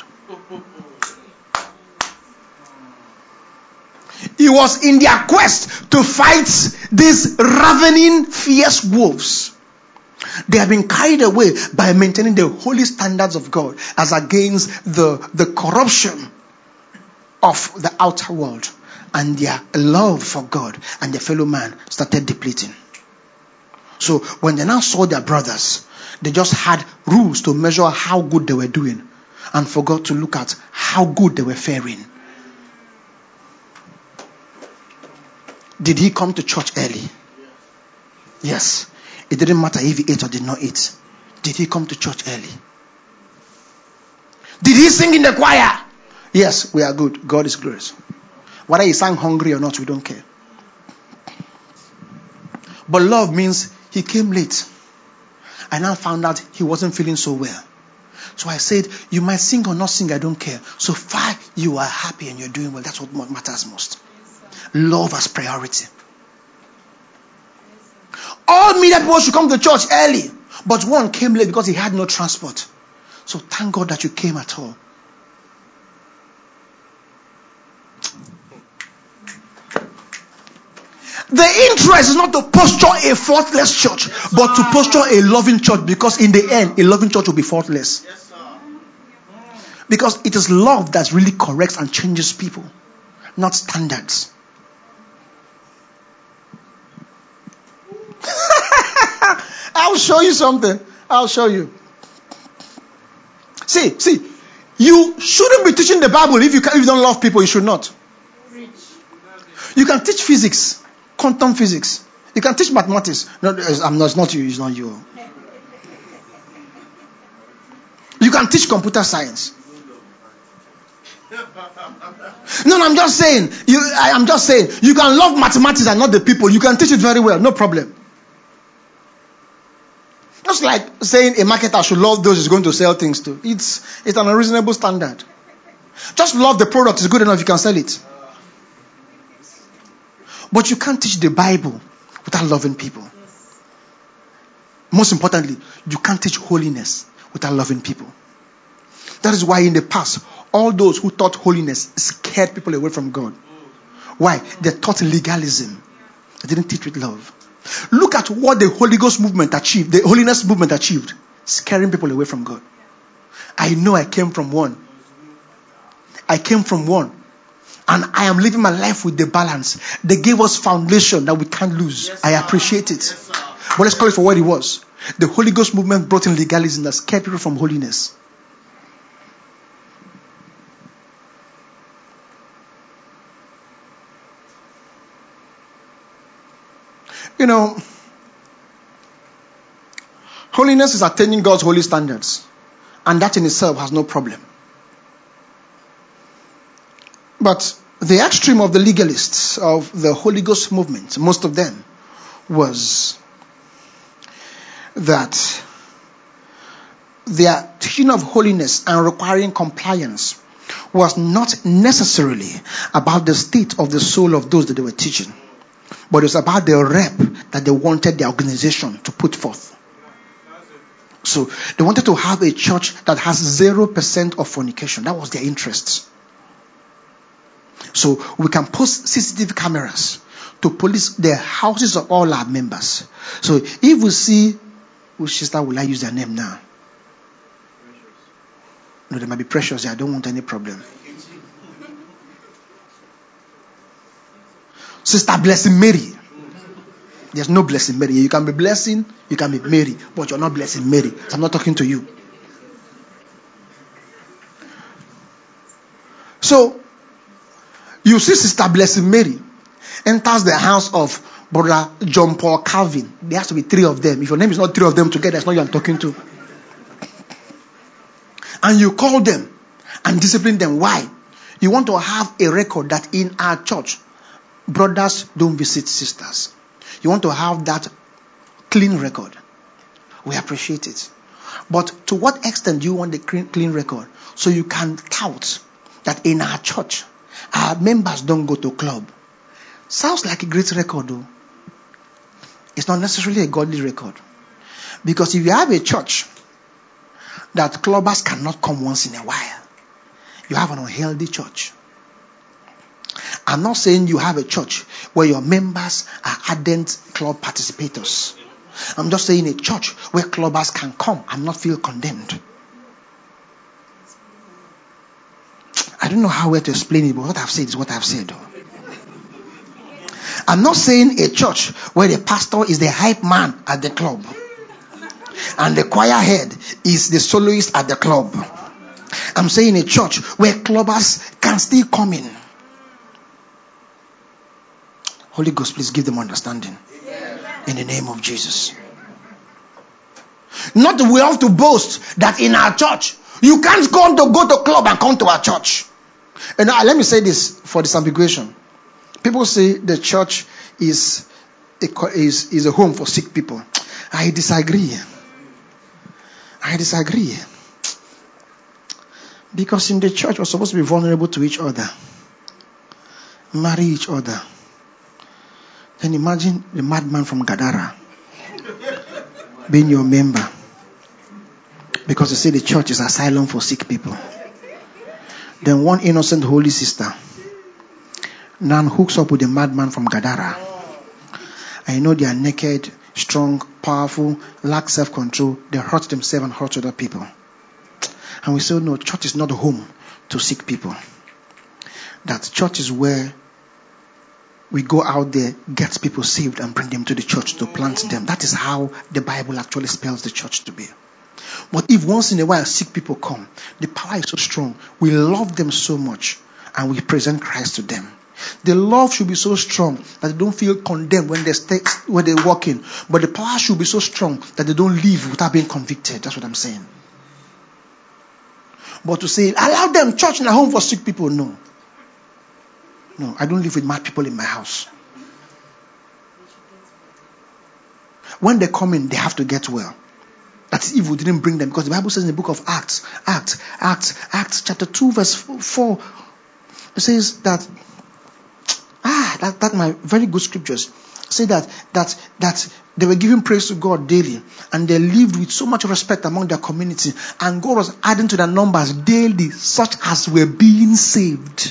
It was in their quest to fight these ravening, fierce wolves. They have been carried away by maintaining the holy standards of God as against the corruption of the outer world. And their love for God and their fellow man started depleting. So when they now saw their brothers, they just had rules to measure how good they were doing and forgot to look at how good they were faring. Did he come to church early? Yes. It didn't matter if he ate or did not eat. Did he come to church early? Did he sing in the choir? Yes, we are good. God is glorious. Whether he sang hungry or not, we don't care. But love means he came late. I now found out he wasn't feeling so well. So I said, you might sing or not sing, I don't care. So far you are happy and you're doing well. That's what matters most. Love as priority. All media people should come to church early. But one came late because he had no transport. So thank God that you came at all. The interest is not to posture a faultless church, but to posture a loving church, because in the end, a loving church will be faultless. Yes, because it is love that really corrects and changes people, not standards. I'll show you something. I'll show you. See, you shouldn't be teaching the Bible if you don't love people. You should not. You can teach physics. Quantum physics. You can teach mathematics. No, it's not you. It's not you. You can teach computer science. No, I'm just saying. I'm just saying. You can love mathematics and not the people. You can teach it very well. No problem. Just like saying a marketer should love those he's going to sell things to. It's an unreasonable standard. Just love the product is good enough. You can sell it. But you can't teach the Bible without loving people. Most importantly, you can't teach holiness without loving people. That is why in the past, all those who taught holiness scared people away from God. Why? They taught legalism. They didn't teach with love. Look at what the Holy Ghost movement achieved, the holiness movement achieved, scaring people away from God. I know I came from one. And I am living my life with the balance. They gave us foundation that we can't lose. Yes, I appreciate it. Yes, but let's call it for what it was. The Holy Ghost movement brought in legalism that scared people from holiness. You know, holiness is attaining God's holy standards. And that in itself has no problem. But the extreme of the legalists of the Holy Ghost movement, most of them, was that their teaching of holiness and requiring compliance was not necessarily about the state of the soul of those that they were teaching, but it was about the rep that they wanted their organization to put forth. So they wanted to have a church that has 0% of fornication. That was their interest. So we can post CCTV cameras to police the houses of all our members. So if we see, which sister will I use their name now? No, they might be precious. I don't want any problem. Sister Blessing Mary. There's no Blessing Mary. You can be blessing, you can be Mary, but you're not Blessing Mary. So I'm not talking to you. So you see Sister Blessing Mary enters the house of Brother John Paul Calvin. There has to be 3 of them. If your name is not 3 of them together, it's not you I'm talking to. And you call them and discipline them. Why? You want to have a record that in our church, Brothers don't visit sisters. You want to have that clean record. We appreciate it. But to what extent do you want the clean record? So you can tout that in our church, our members don't go to club. Sounds like a great record though. It's not necessarily a godly record. Because if you have a church that clubbers cannot come once in a while, you have an unhealthy church. I'm not saying you have a church where your members are ardent club participators. I'm just saying a church where clubbers can come and not feel condemned. I don't know how well to explain it, but what I've said is what I've said. I'm not saying a church where the pastor is the hype man at the club and the choir head is the soloist at the club. I'm saying a church where clubbers can still come in. Holy Ghost, please give them understanding. In the name of Jesus. Not that we have to boast that in our church, you can't go to club and come to our church. And now, let me say this for disambiguation. People say the church is a home for sick people. I disagree. Because in the church, we're supposed to be vulnerable to each other. Marry each other. Then imagine the madman from Gadara being your member. Because they say the church is asylum for sick people. Then one innocent holy sister now hooks up with the madman from Gadara. And you know they are naked, strong, powerful, lack self-control. They hurt themselves and hurt other people. And we say, no, church is not home to sick people. That church is where we go out there, get people saved and bring them to the church to plant them. That is how the Bible actually spells the church to be. But if once in a while sick people come, the power is so strong. We love them so much and we present Christ to them. The love should be so strong that they don't feel condemned when they walk in. But the power should be so strong that they don't leave without being convicted. That's what I'm saying. But to say, allow them church in a home for sick people, no. No, I don't live with mad people in my house. When they come in, they have to get well. That's if we didn't bring them. Because the Bible says in the book of Acts chapter 2 verse 4, it says that my very good scriptures say that they were giving praise to God daily, and they lived with so much respect among their community, and God was adding to their numbers daily such as were being saved.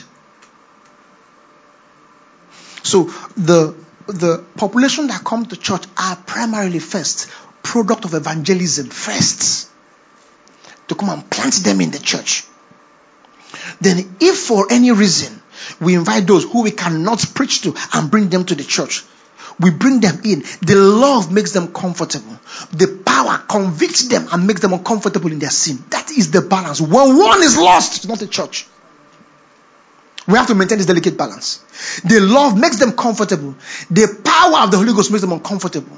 So the population that come to church are primarily first product of evangelism first, to come and plant them in the church. Then if for any reason we invite those who we cannot preach to and bring them to the church, we bring them in. The love makes them comfortable. The power convicts them and makes them uncomfortable in their sin. That is the balance. When one is lost, it's not a church. We have to maintain this delicate balance. The love makes them comfortable. The power of the Holy Ghost makes them uncomfortable.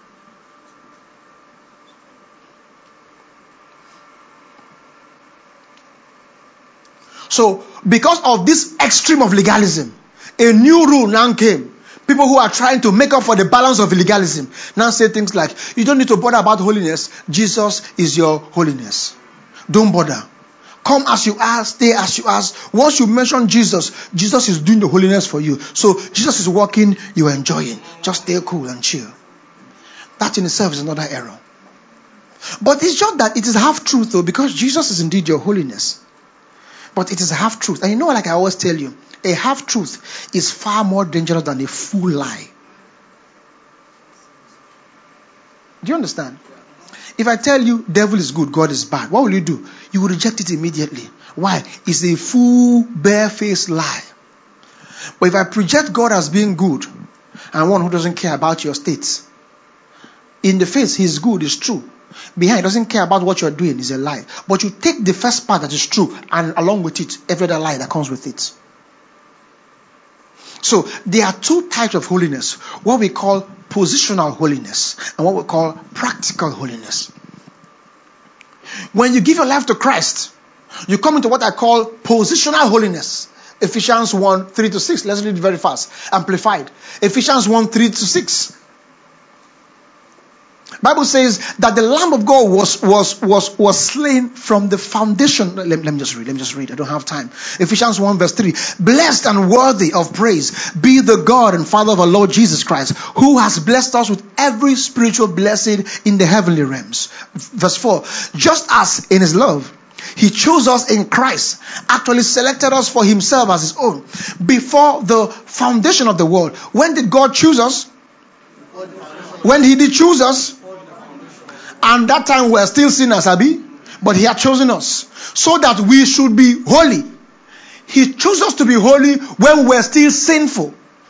So, because of this extreme of legalism, a new rule now came. People who are trying to make up for the balance of legalism now say things like, you don't need to bother about holiness. Jesus is your holiness. Don't bother. Come as you are, stay as you are. Once you mention Jesus, Jesus is doing the holiness for you. So Jesus is working, you are enjoying. Just stay cool and chill. That in itself is another error. But it's just that it is half truth though, because Jesus is indeed your holiness. But it is a half truth. And you know, like I always tell you, a half truth is far more dangerous than a full lie. Do you understand? If I tell you devil is good, God is bad, what will you do? You will reject it immediately. Why? It's a full, barefaced lie. But if I project God as being good and one who doesn't care about your states, in the face, he's good, it's true. Behind, he doesn't care about what you're doing, is a lie. But you take the first part that is true and along with it, every other lie that comes with it. So there are two types of holiness. What we call positional holiness and what we call practical holiness. When you give your life to Christ, you come into what I call positional holiness. Ephesians 1, 3-6. Let's read it very fast. Amplified. Ephesians 1, 3-6. Bible says that the Lamb of God was slain from the foundation. Let me just read. I don't have time. Ephesians 1 verse 3. Blessed and worthy of praise be the God and Father of our Lord Jesus Christ, who has blessed us with every spiritual blessing in the heavenly realms. Verse 4. Just as in his love, he chose us in Christ, actually selected us for himself as his own, before the foundation of the world. When did God choose us? When he did choose us? And that time we are still sinners, Abi. But he had chosen us so that we should be holy. He chose us to be holy when we are still sinful.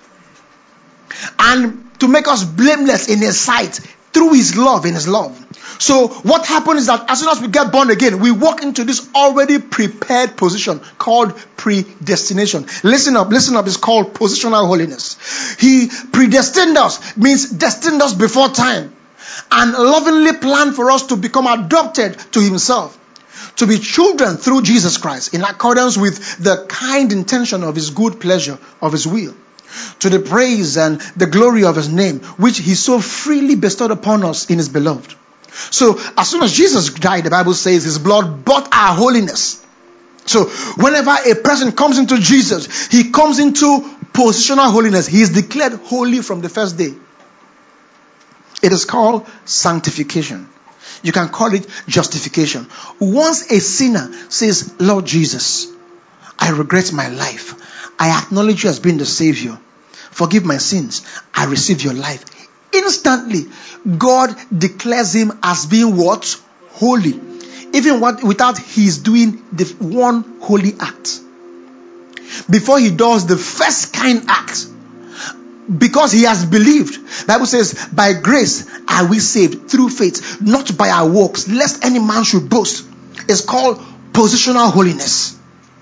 And to make us blameless in his sight through his love, in his love. So what happens is that as soon as we get born again, we walk into this already prepared position called predestination. Listen up. It's called positional holiness. He predestined us, means destined us before time, and lovingly planned for us to become adopted to himself, to be children through Jesus Christ, in accordance with the kind intention of his good pleasure, of his will, to the praise and the glory of his name, which he so freely bestowed upon us in his beloved. So as soon as Jesus died, the Bible says his blood bought our holiness. So whenever a person comes into Jesus, he comes into positional holiness. He is declared holy from the first day. It is called sanctification. You can call it justification. Once a sinner says, Lord Jesus, I regret my life. I acknowledge you as being the Savior. Forgive my sins. I receive your life. Instantly, God declares him as being what? Holy. Even without his doing the one holy act. Before he does the first kind act. Because he has believed. The Bible says, by grace are we saved through faith, not by our works, lest any man should boast. It's called positional holiness.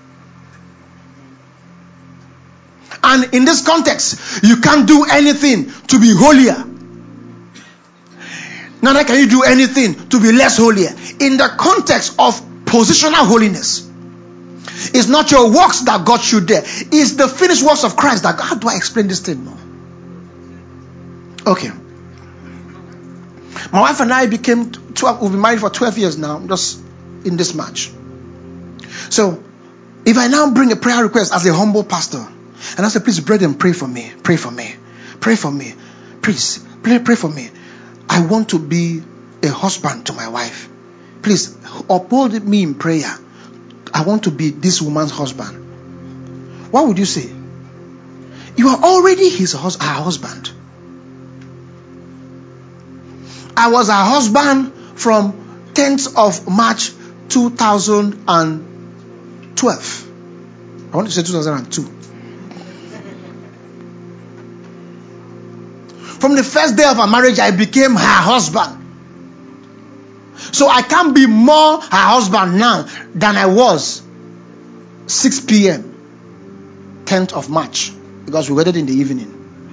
And in this context, you can't do anything to be holier. Neither can you do anything to be less holier. In the context of positional holiness, it's not your works that got you there. It's the finished works of Christ that. How do I explain this thing now? Okay. My wife and I became 12. We've been married for 12 years now, just in this March. So, if I now bring a prayer request as a humble pastor, and I say, please, brethren, pray for me. Pray for me. Pray for me. Please, pray for me. I want to be a husband to my wife. Please, uphold me in prayer. I want to be this woman's husband. What would you say? You are already her husband. I was her husband from 10th of March 2012. I want to say 2002. From the first day of our marriage, I became her husband. So I can't be more her husband now than I was 6 p.m. 10th of March, because we wedded in the evening.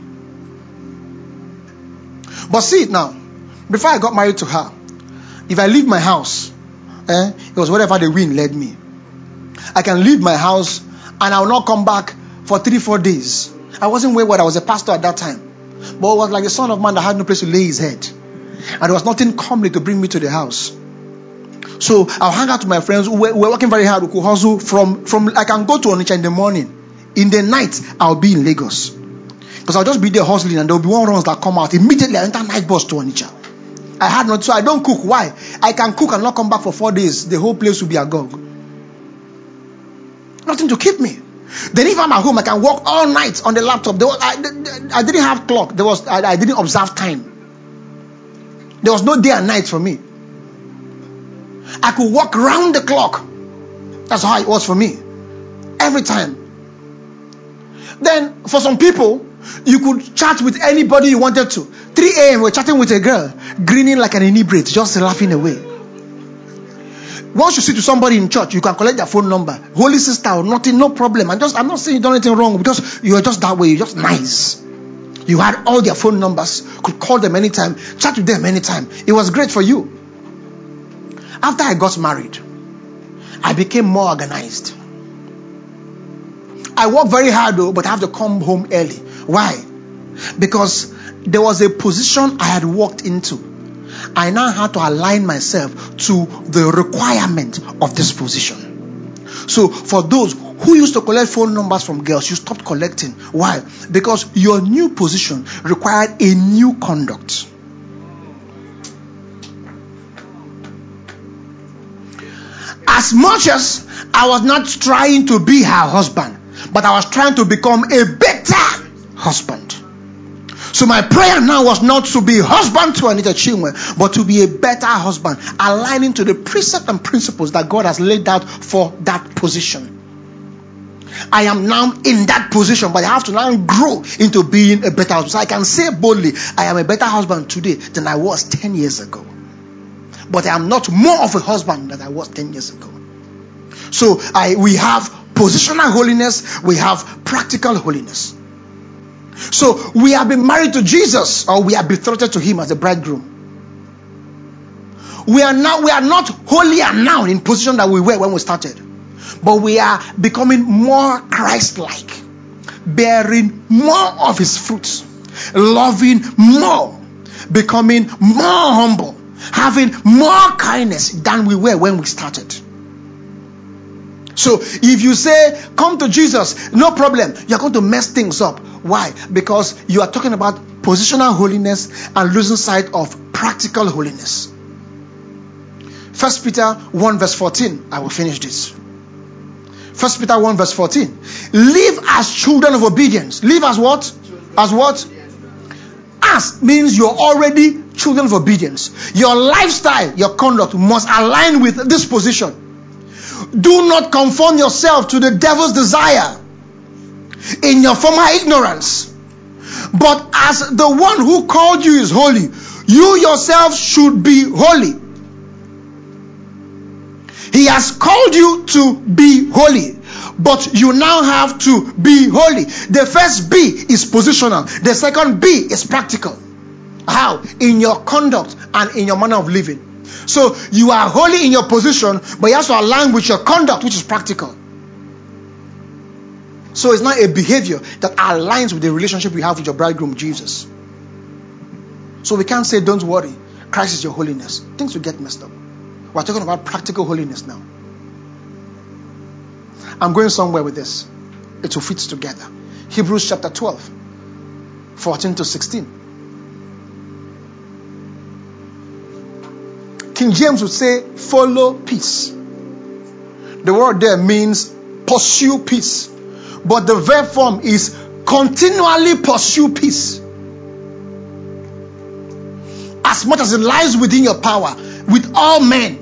But see it now. Before I got married to her, if I leave my house, it was wherever the wind led me. I can leave my house and I will not come back for 3-4 days. I wasn't wayward. I was a pastor at that time. But it was like the son of man that had no place to lay his head. And there was nothing comely to bring me to the house. So I'll hang out with my friends who were working very hard. We could hustle from I can go to Onitsha in the morning. In the night, I'll be in Lagos. Because I'll just be there hustling and there will be one runs that come out. Immediately, I enter night bus to Onitsha. I had not, so I don't cook. Why? I can cook and not come back for 4 days. The whole place will be agog. Nothing to keep me. Then if I'm at home, I can work all night on the laptop. I didn't have clock. I didn't observe time. There was no day and night for me. I could work round the clock. That's how it was for me. Every time. Then for some people, you could chat with anybody you wanted to. 3 a.m. we're chatting with a girl, grinning like an inebriate, just laughing away. Once you see to somebody in church, you can collect their phone number. Holy sister or nothing, no problem. I'm not saying you done anything wrong, because you are just that way. You're just nice. You had all their phone numbers, could call them anytime, chat with them anytime. It was great for you. After I got married, I became more organized. I work very hard though, but I have to come home early. Why? Because there was a position I had walked into. I now had to align myself to the requirement of this position. So for those who used to collect phone numbers from girls, you stopped collecting. Why? Because your new position required a new conduct. As much as I was not trying to be her husband, but I was trying to become a better husband. So my prayer now was not to be husband to Anita Chinwe, but to be a better husband, aligning to the precepts and principles that God has laid out for that position. I am now in that position, but I have to now grow into being a better husband. So I can say boldly, I am a better husband today than I was 10 years ago. But I am not more of a husband than I was 10 years ago. So we have positional holiness, we have practical holiness. So we have been married to Jesus, or we are betrothed to him as a bridegroom. We are not holier now in position that we were when we started, but we are becoming more Christ-like, bearing more of his fruits, loving more, becoming more humble, having more kindness than we were when we started. So if you say, come to Jesus, no problem, you're going to mess things up. Why? Because you are talking about positional holiness and losing sight of practical holiness. 1 Peter 1 verse 14. I will finish this. 1 Peter 1 verse 14. Live as children of obedience. Live as what? As what? As means you're already children of obedience. Your lifestyle, your conduct must align with this position. Do not conform yourself to the devil's desire in your former ignorance. But as the one who called you is holy, you yourself should be holy. He has called you to be holy, but you now have to be holy. The first B is positional. The second B is practical. How? In your conduct and in your manner of living. So you are holy in your position, but you have to align with your conduct, which is practical. So it's not a behavior that aligns with the relationship you have with your bridegroom, Jesus. So we can't say, don't worry, Christ is your holiness. Things will get messed up. We're talking about practical holiness now. I'm going somewhere with this. It will fit together. Hebrews chapter 12, 14 to 16. King James would say, follow peace. The word there means pursue peace. But the verb form is continually pursue peace. As much as it lies within your power, with all men.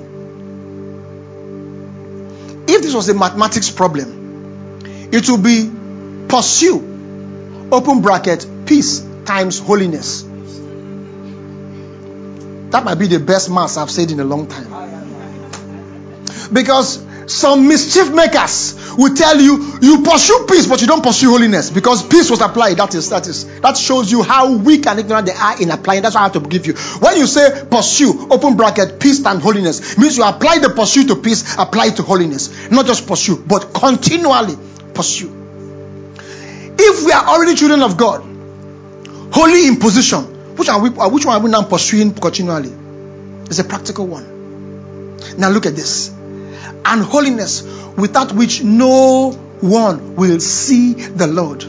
If this was a mathematics problem, it would be pursue, open bracket, peace times holiness. That might be the best maths I've said in a long time. Because some mischief makers will tell you, you pursue peace, but you don't pursue holiness. Because peace was applied. That shows you how weak and ignorant they are in applying. That's what I have to give you. When you say pursue, open bracket, peace and holiness, it means you apply the pursuit to peace, apply it to holiness. Not just pursue, but continually pursue. If we are already children of God, holy in position, which one are we now pursuing continually? It's a practical one. Now look at this. And holiness, without which no one will see the Lord.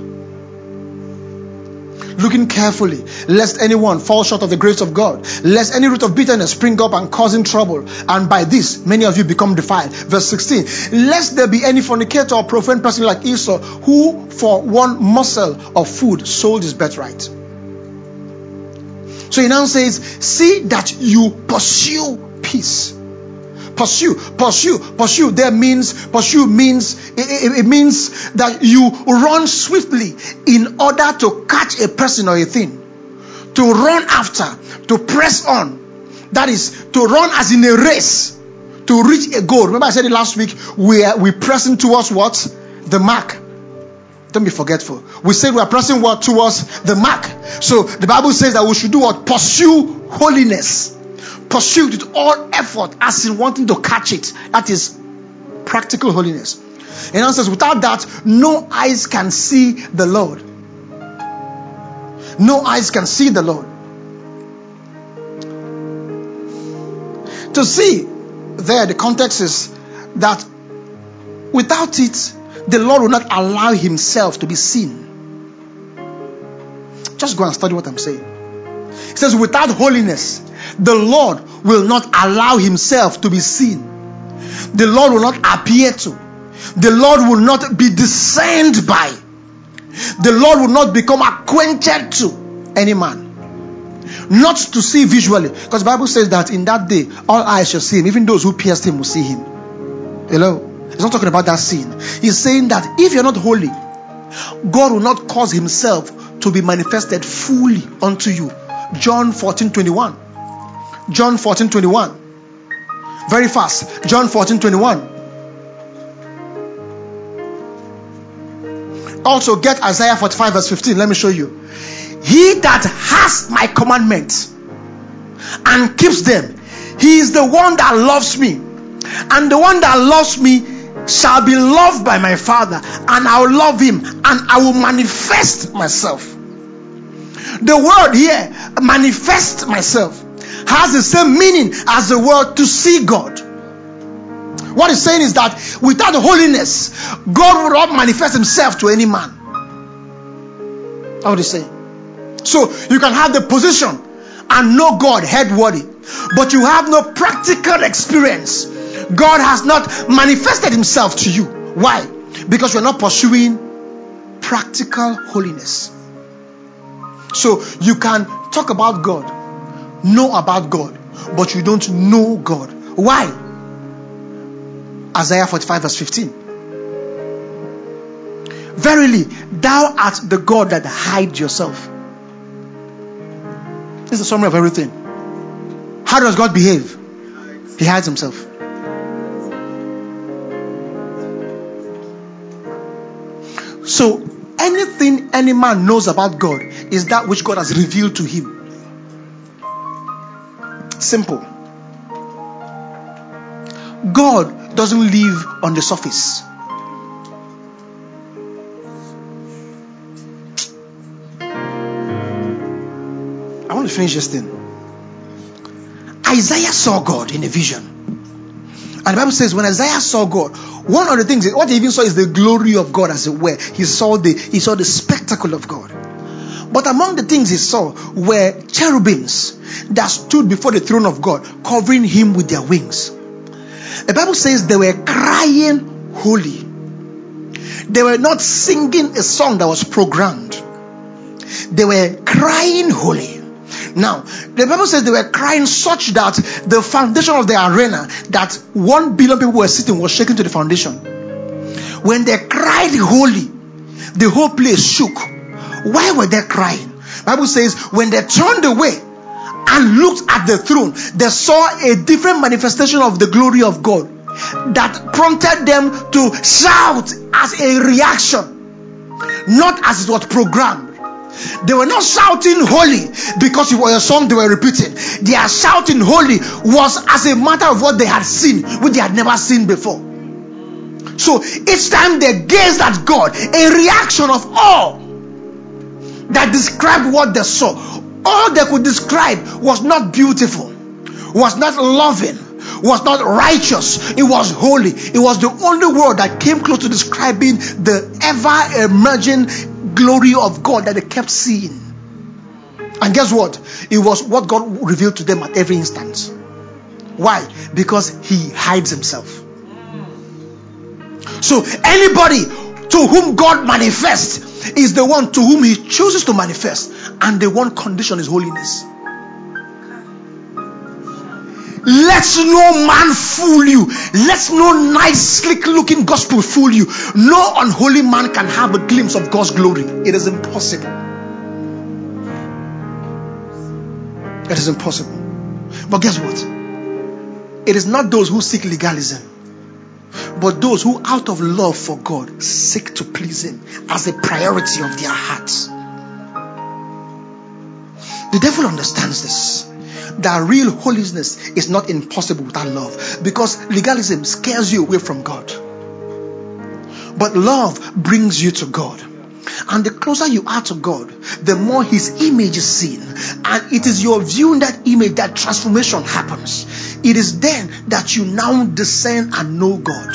Looking carefully, lest anyone fall short of the grace of God, lest any root of bitterness spring up and causing trouble, and by this many of you become defiled. Verse 16, lest there be any fornicator or profane person like Esau, who for one morsel of food sold his birthright. So he now says, see that you pursue peace. Pursue. There means, pursue means, it means that you run swiftly in order to catch a person or a thing. To run after, to press on. That is, to run as in a race, to reach a goal. Remember I said it last week, we're pressing towards what? The mark. Don't be forgetful. We said we are pressing what? Towards the mark. So the Bible says that we should do what? Pursue holiness. Pursue it with all effort, as in wanting to catch it. That is Practical holiness. In other words, without that, no eyes can see the Lord. No eyes can see the Lord. To see, there, the context is that without it, the Lord will not allow himself to be seen. Just go and study what I'm saying. It says, without holiness, the Lord will not allow himself to be seen. The Lord will not appear to. The Lord will not be discerned by. The Lord will not become acquainted to any man. Not to see visually. Because the Bible says that in that day, all eyes shall see him. Even those who pierced him will see him. Hello? He's not talking about that scene. He's saying that if you're not holy, God will not cause himself to be manifested fully unto you. John 14:21. John 14:21. Very fast. John 14:21. Also get Isaiah 45 verse 15. Let me show you. He that has my commandments and keeps them, he is the one that loves me. And the one that loves me shall be loved by my Father, and I will love him, and I will manifest myself. The word here, manifest myself, has the same meaning as the word to see God. What he's saying is that without holiness, God will not manifest himself to any man. That's what he's saying. So you can have the position and know God headworthy, but you have no practical experience. God has not manifested himself to you. Why? Because you're not pursuing practical holiness. So you can talk about God, know about God, but you don't know God. Why? Isaiah 45 verse 15. Verily, thou art the God that hides yourself. This is a summary of everything. How does God behave? He hides himself. So, anything any man knows about God is that which God has revealed to him. Simple. God doesn't live on the surface. I want to finish this thing. Isaiah saw God in a vision. And the Bible says when Isaiah saw God, one of the things, what he even saw is the glory of God, as it were. He saw the spectacle of God. But among the things he saw were cherubims that stood before the throne of God, covering him with their wings. The Bible says they were crying holy. They were not singing a song that was programmed. They were crying holy. Now, the Bible says they were crying such that the foundation of the arena, that 1 billion people were sitting, was shaken to the foundation. When they cried holy, the whole place shook. Why were they crying? The Bible says when they turned away and looked at the throne, they saw a different manifestation of the glory of God that prompted them to shout as a reaction, not as it was programmed. They were not shouting holy because it was a song they were repeating. Their shouting holy was as a matter of what they had seen, which they had never seen before. So each time they gazed at God, a reaction of awe that described what they saw. All they could describe was not beautiful, was not loving, was not righteous. It was holy. It was the only word that came close to describing the ever-emerging glory of God that they kept seeing. And guess what? It was what God revealed to them at every instant. Why? Because he hides himself. So anybody to whom God manifests is the one to whom he chooses to manifest, and the one condition is holiness. Let no man fool you. Let no nice, slick looking gospel fool you. No unholy man can have a glimpse of God's glory. It is impossible. It is impossible. But guess what? It is not those who seek legalism, but those who out of love for God seek to please him as a priority of their hearts. The devil understands this. that real holiness is not impossible without love, because legalism scares you away from God. But love brings you to God. And the closer you are to God, the more His image is seen. And it is your viewing that image that transformation happens. It is then that you now discern and know God.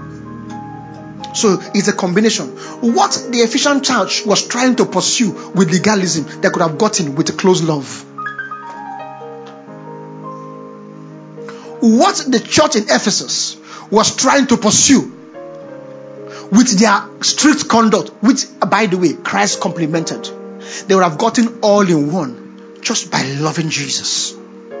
So it's a combination. What the Ephesian church was trying to pursue with legalism, they could have gotten with a close love. What the church in Ephesus was trying to pursue with their strict conduct, which, by the way, Christ complemented, they would have gotten all in one just by loving Jesus.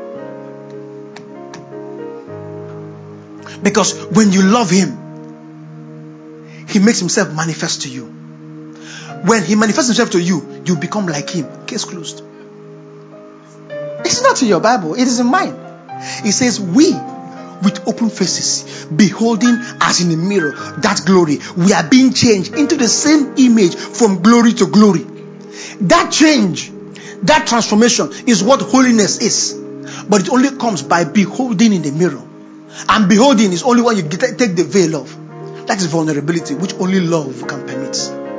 Because when you love Him, He makes Himself manifest to you. When He manifests Himself to you, you become like Him. Case closed. It's not in your Bible, it is in mine. It says, we with open faces, beholding as in a mirror that glory, we are being changed into the same image from glory to glory. That change, that transformation is what holiness is. But it only comes by beholding in the mirror. And beholding is only when you take the veil off. That is vulnerability, which only love can permit.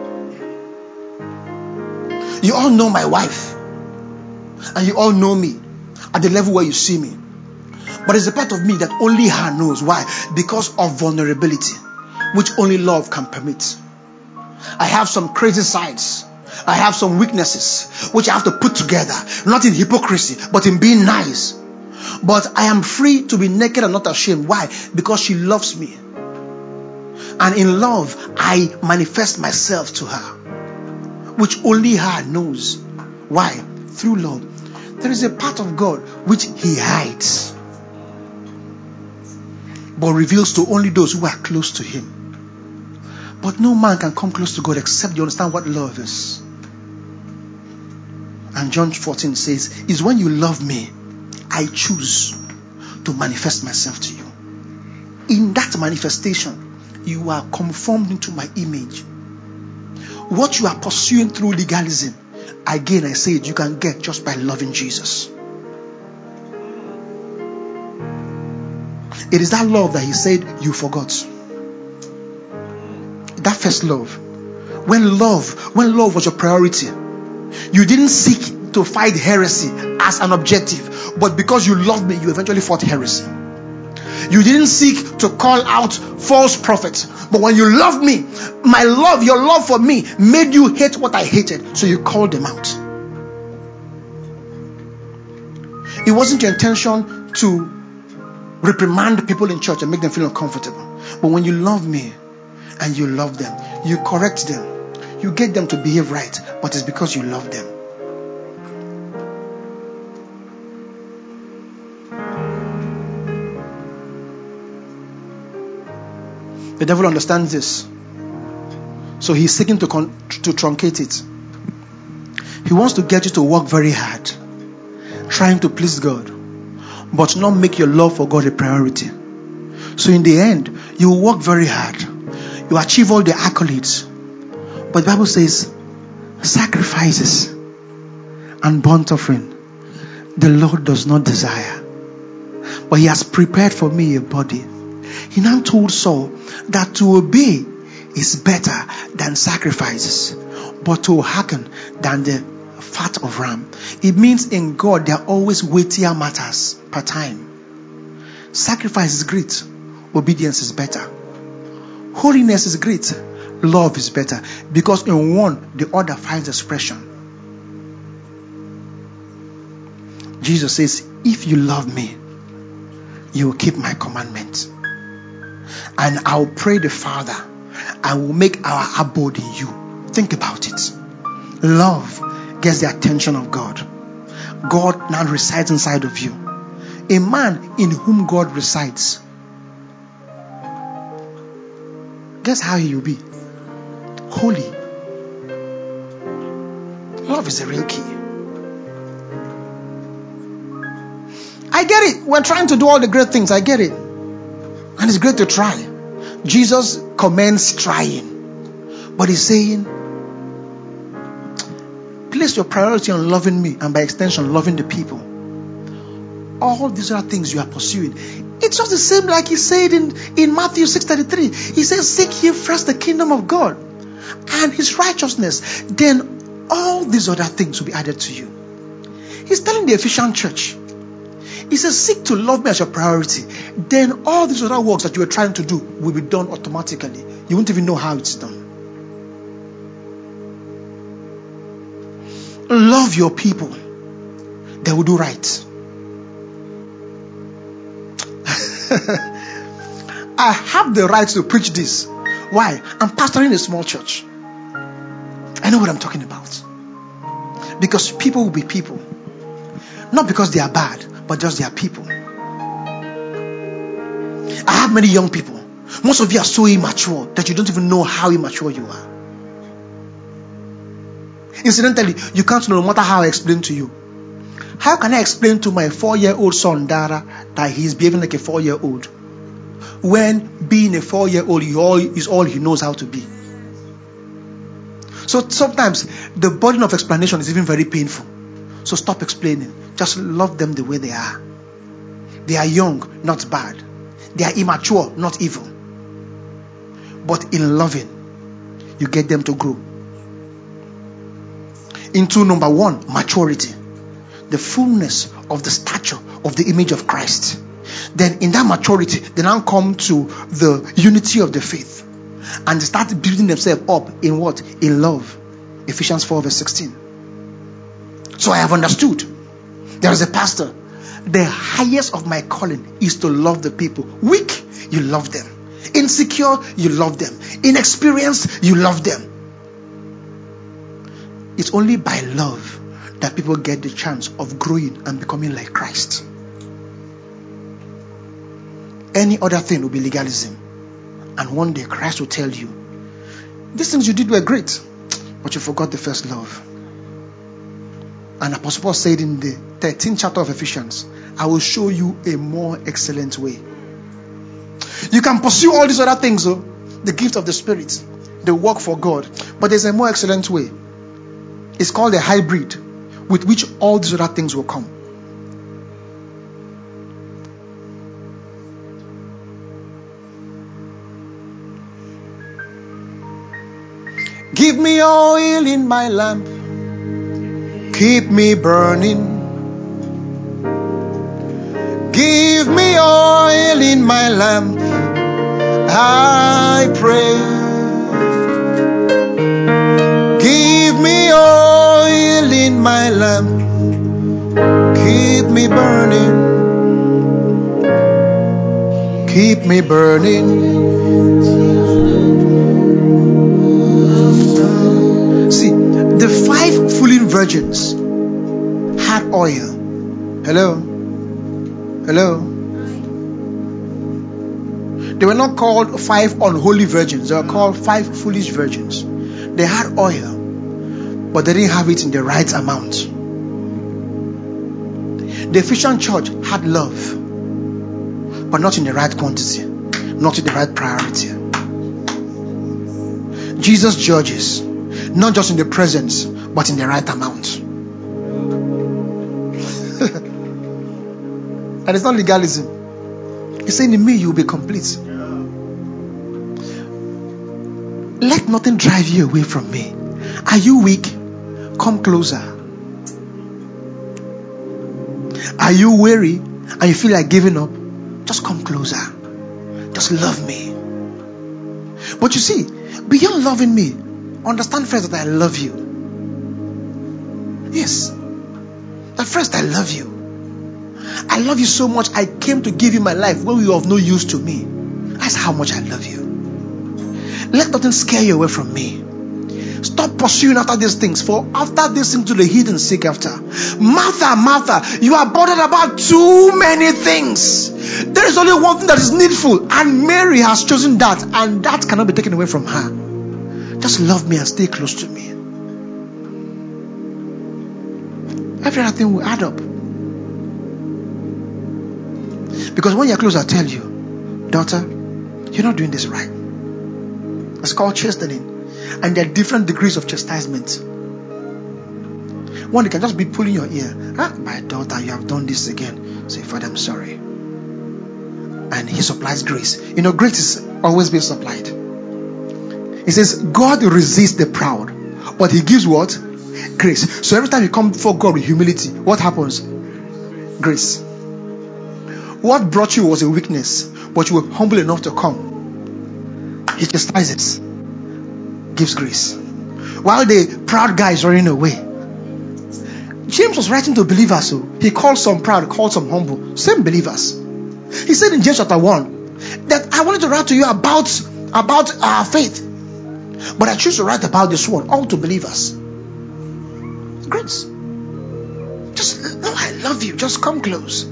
You all know my wife, and you all know me at the level where you see me. But there's a part of me that only her knows. Why? Because of vulnerability, which only love can permit. I have some crazy sides. I have some weaknesses, which I have to put together. Not in hypocrisy, but in being nice. But I am free to be naked and not ashamed. Why? Because she loves me. And in love, I manifest myself to her, which only her knows. Why? Through love. There is a part of God which He hides, but reveals to only those who are close to Him. But no man can come close to God except you understand what love is. And John 14 says, is when you love me, I choose to manifest myself to you. In that manifestation, you are conformed into my image. What you are pursuing through legalism, again I say it, you can get just by loving Jesus. It is that love that He said you forgot. That first love. When love was your priority, you didn't seek to fight heresy as an objective, but because you loved me, you eventually fought heresy. You didn't seek to call out false prophets, but when you loved me, my love, your love for me made you hate what I hated, so you called them out. It wasn't your intention to reprimand people in church and make them feel uncomfortable, but when you love me and you love them, you correct them, you get them to behave right, but it's because you love them. The devil understands this, so he's seeking to truncate it. He wants to get you to work very hard, trying to please God, but not make your love for God a priority. So in the end, you will work very hard, you achieve all the accolades, but the Bible says sacrifices and burnt offering the Lord does not desire, but He has prepared for me a body. He now told Saul that to obey is better than sacrifices, but to hearken than the fat of ram. It means in God there are always weightier matters per time. Sacrifice is great, obedience is better. Holiness is great, love is better, because in one the other finds expression. Jesus says, if you love me, you will keep my commandments. And I'll pray the Father, I will make our abode in you. Think about it. Love gets the attention of God. God now resides inside of you. A man in whom God resides, guess how he will be? Holy. Love is the real key. I get it. We're trying to do all the great things. I get it. And it's great to try. Jesus commends trying. But He's saying, place your priority on loving me and by extension loving the people. all these other things you are pursuing. It's just the same like he said in Matthew 6:33. He says, seek ye first the kingdom of God and his righteousness. Then all these other things will be added to you. He's telling the Ephesian church. He says, seek to love me as your priority. Then all these other works that you are trying to do will be done automatically. You won't even know how it's done. Love your people. They will do right. I have the right to preach this. Why? I'm pastoring a small church. I know what I'm talking about. Because people will be people. Not because they are bad, but just they are people. I have many young people. Most of you are so immature that you don't even know how immature you are. Incidentally, you can't know no matter how I explain to you. How can I explain to my 4-year-old son, Dara, that he's behaving like a 4-year-old? When being a 4-year-old is all he knows how to be. So sometimes the burden of explanation is even very painful. So stop explaining. Just love them the way they are. They are young, not bad. They are immature, not evil. But in loving, you get them to grow. Into number 1, maturity. The fullness of the stature of the image of Christ. Then in that maturity, they now come to the unity of the faith. And they start building themselves up in what? In love. Ephesians 4:16. So I have understood. There is a pastor. The highest of my calling is to love the people. Weak, you love them. Insecure, you love them. Inexperienced, you love them. It's only by love that people get the chance of growing and becoming like Christ. Any other thing will be legalism. And one day Christ will tell you, these things you did were great, but you forgot the first love. And Apostle Paul said in the 13th chapter of Ephesians, I will show you a more excellent way. You can pursue all these other things, the gift of the Spirit, the work for God, but there's a more excellent way. It's called a hybrid, with which all these other things will come. Give me oil in my lamp, keep me burning. Give me oil in my lamp, I pray. Give me oil in my lamp, keep me burning. Keep me burning. See, the 5 fooling virgins had oil. Hello? They were not called 5 unholy virgins. They were called 5 foolish virgins. They had oil, but they didn't have it in the right amount. The Ephesian church had love, but not in the right quantity, not in the right priority. Jesus judges, not just in the presence, but in the right amount. And it's not legalism. He's saying, in me you will be complete. Let nothing drive you away from me. Are you weak? Come closer. Are you weary and you feel like giving up? Just come closer. Just love me. But you see, beyond loving me, understand first that I love you. Yes. That first I love you. I love you so much I came to give you my life when you were of no use to me. That's how much I love you. Let nothing scare you away from me. Stop pursuing after these things, for after these things do the heathen seek after. Martha, Martha, you are bothered about too many things. There is only one thing that is needful, and Mary has chosen that, and that cannot be taken away from her. Just love me and stay close to me. Every other thing will add up. Because when you're close, I'll tell you, daughter, you're not doing this right. It's called chastening. And there are different degrees of chastisement. One, they can just be pulling your ear. My daughter, you have done this again. Say, Father, I'm sorry. And He supplies grace. Grace is always being supplied. He says, God resists the proud, but He gives what? Grace. So every time you come before God with humility, what happens? Grace. What brought you was a weakness, but you were humble enough to come. He chastises, gives grace. While the proud guy is running away, James was writing to believers. So he called some proud, called some humble, same believers. He said in James chapter 1 that I wanted to write to you about our faith, but I choose to write about this one, all to believers. Grace. Just, no, I love you. Just come close.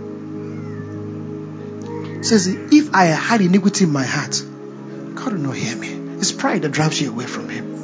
It says, if I had iniquity in my heart, God will not hear me. It's pride that drives you away from Him.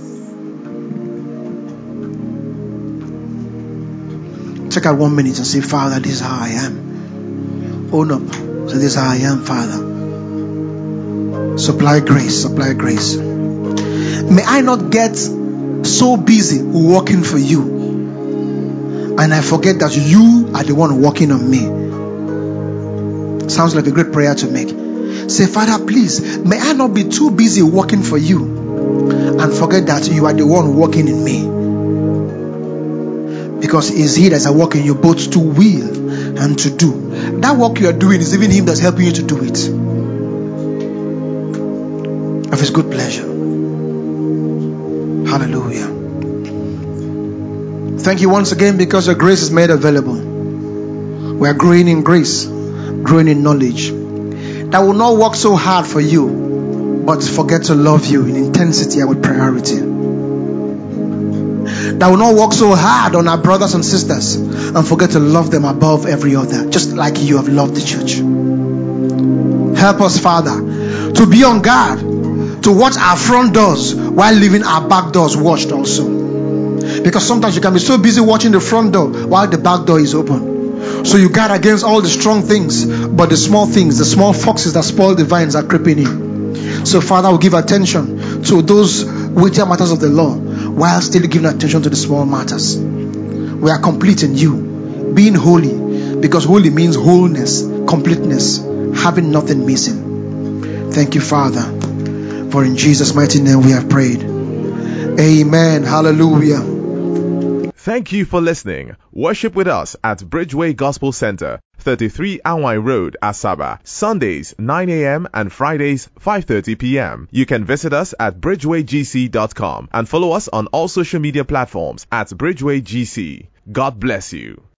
Take out 1 minute and say, Father, this is how I am. Own up. Say, this is how I am, Father. Supply grace. Supply grace. May I not get so busy working for you and I forget that you are the one working on me. Sounds like a great prayer to make. Say, Father, please, may I not be too busy working for you and forget that you are the one working in me. Because it's He that's working you both to will and to do. That work you are doing is even Him that's helping you to do it. Of His good pleasure. Hallelujah. Thank you once again because your grace is made available. We are growing in grace, growing in knowledge. That will not work so hard for you, but forget to love you in intensity and with priority. That will not work so hard on our brothers and sisters and forget to love them above every other, just like you have loved the church. Help us, Father, to be on guard, to watch our front doors while leaving our back doors watched also. Because sometimes you can be so busy watching the front door while the back door is open. So you guard against all the strong things, but the small things, the small foxes that spoil the vines are creeping in. So Father, we give attention to those weightier matters of the law while still giving attention to the small matters. We are complete in you, being holy, because holy means wholeness, completeness, having nothing missing. Thank you, Father, for in Jesus' mighty name we have prayed. Amen. Hallelujah. Thank you for listening. Worship with us at Bridgeway Gospel Center, 33 Anwai Road, Asaba, Sundays 9 a.m. and Fridays 5:30 p.m. You can visit us at bridgewaygc.com and follow us on all social media platforms at BridgewayGC. God bless you.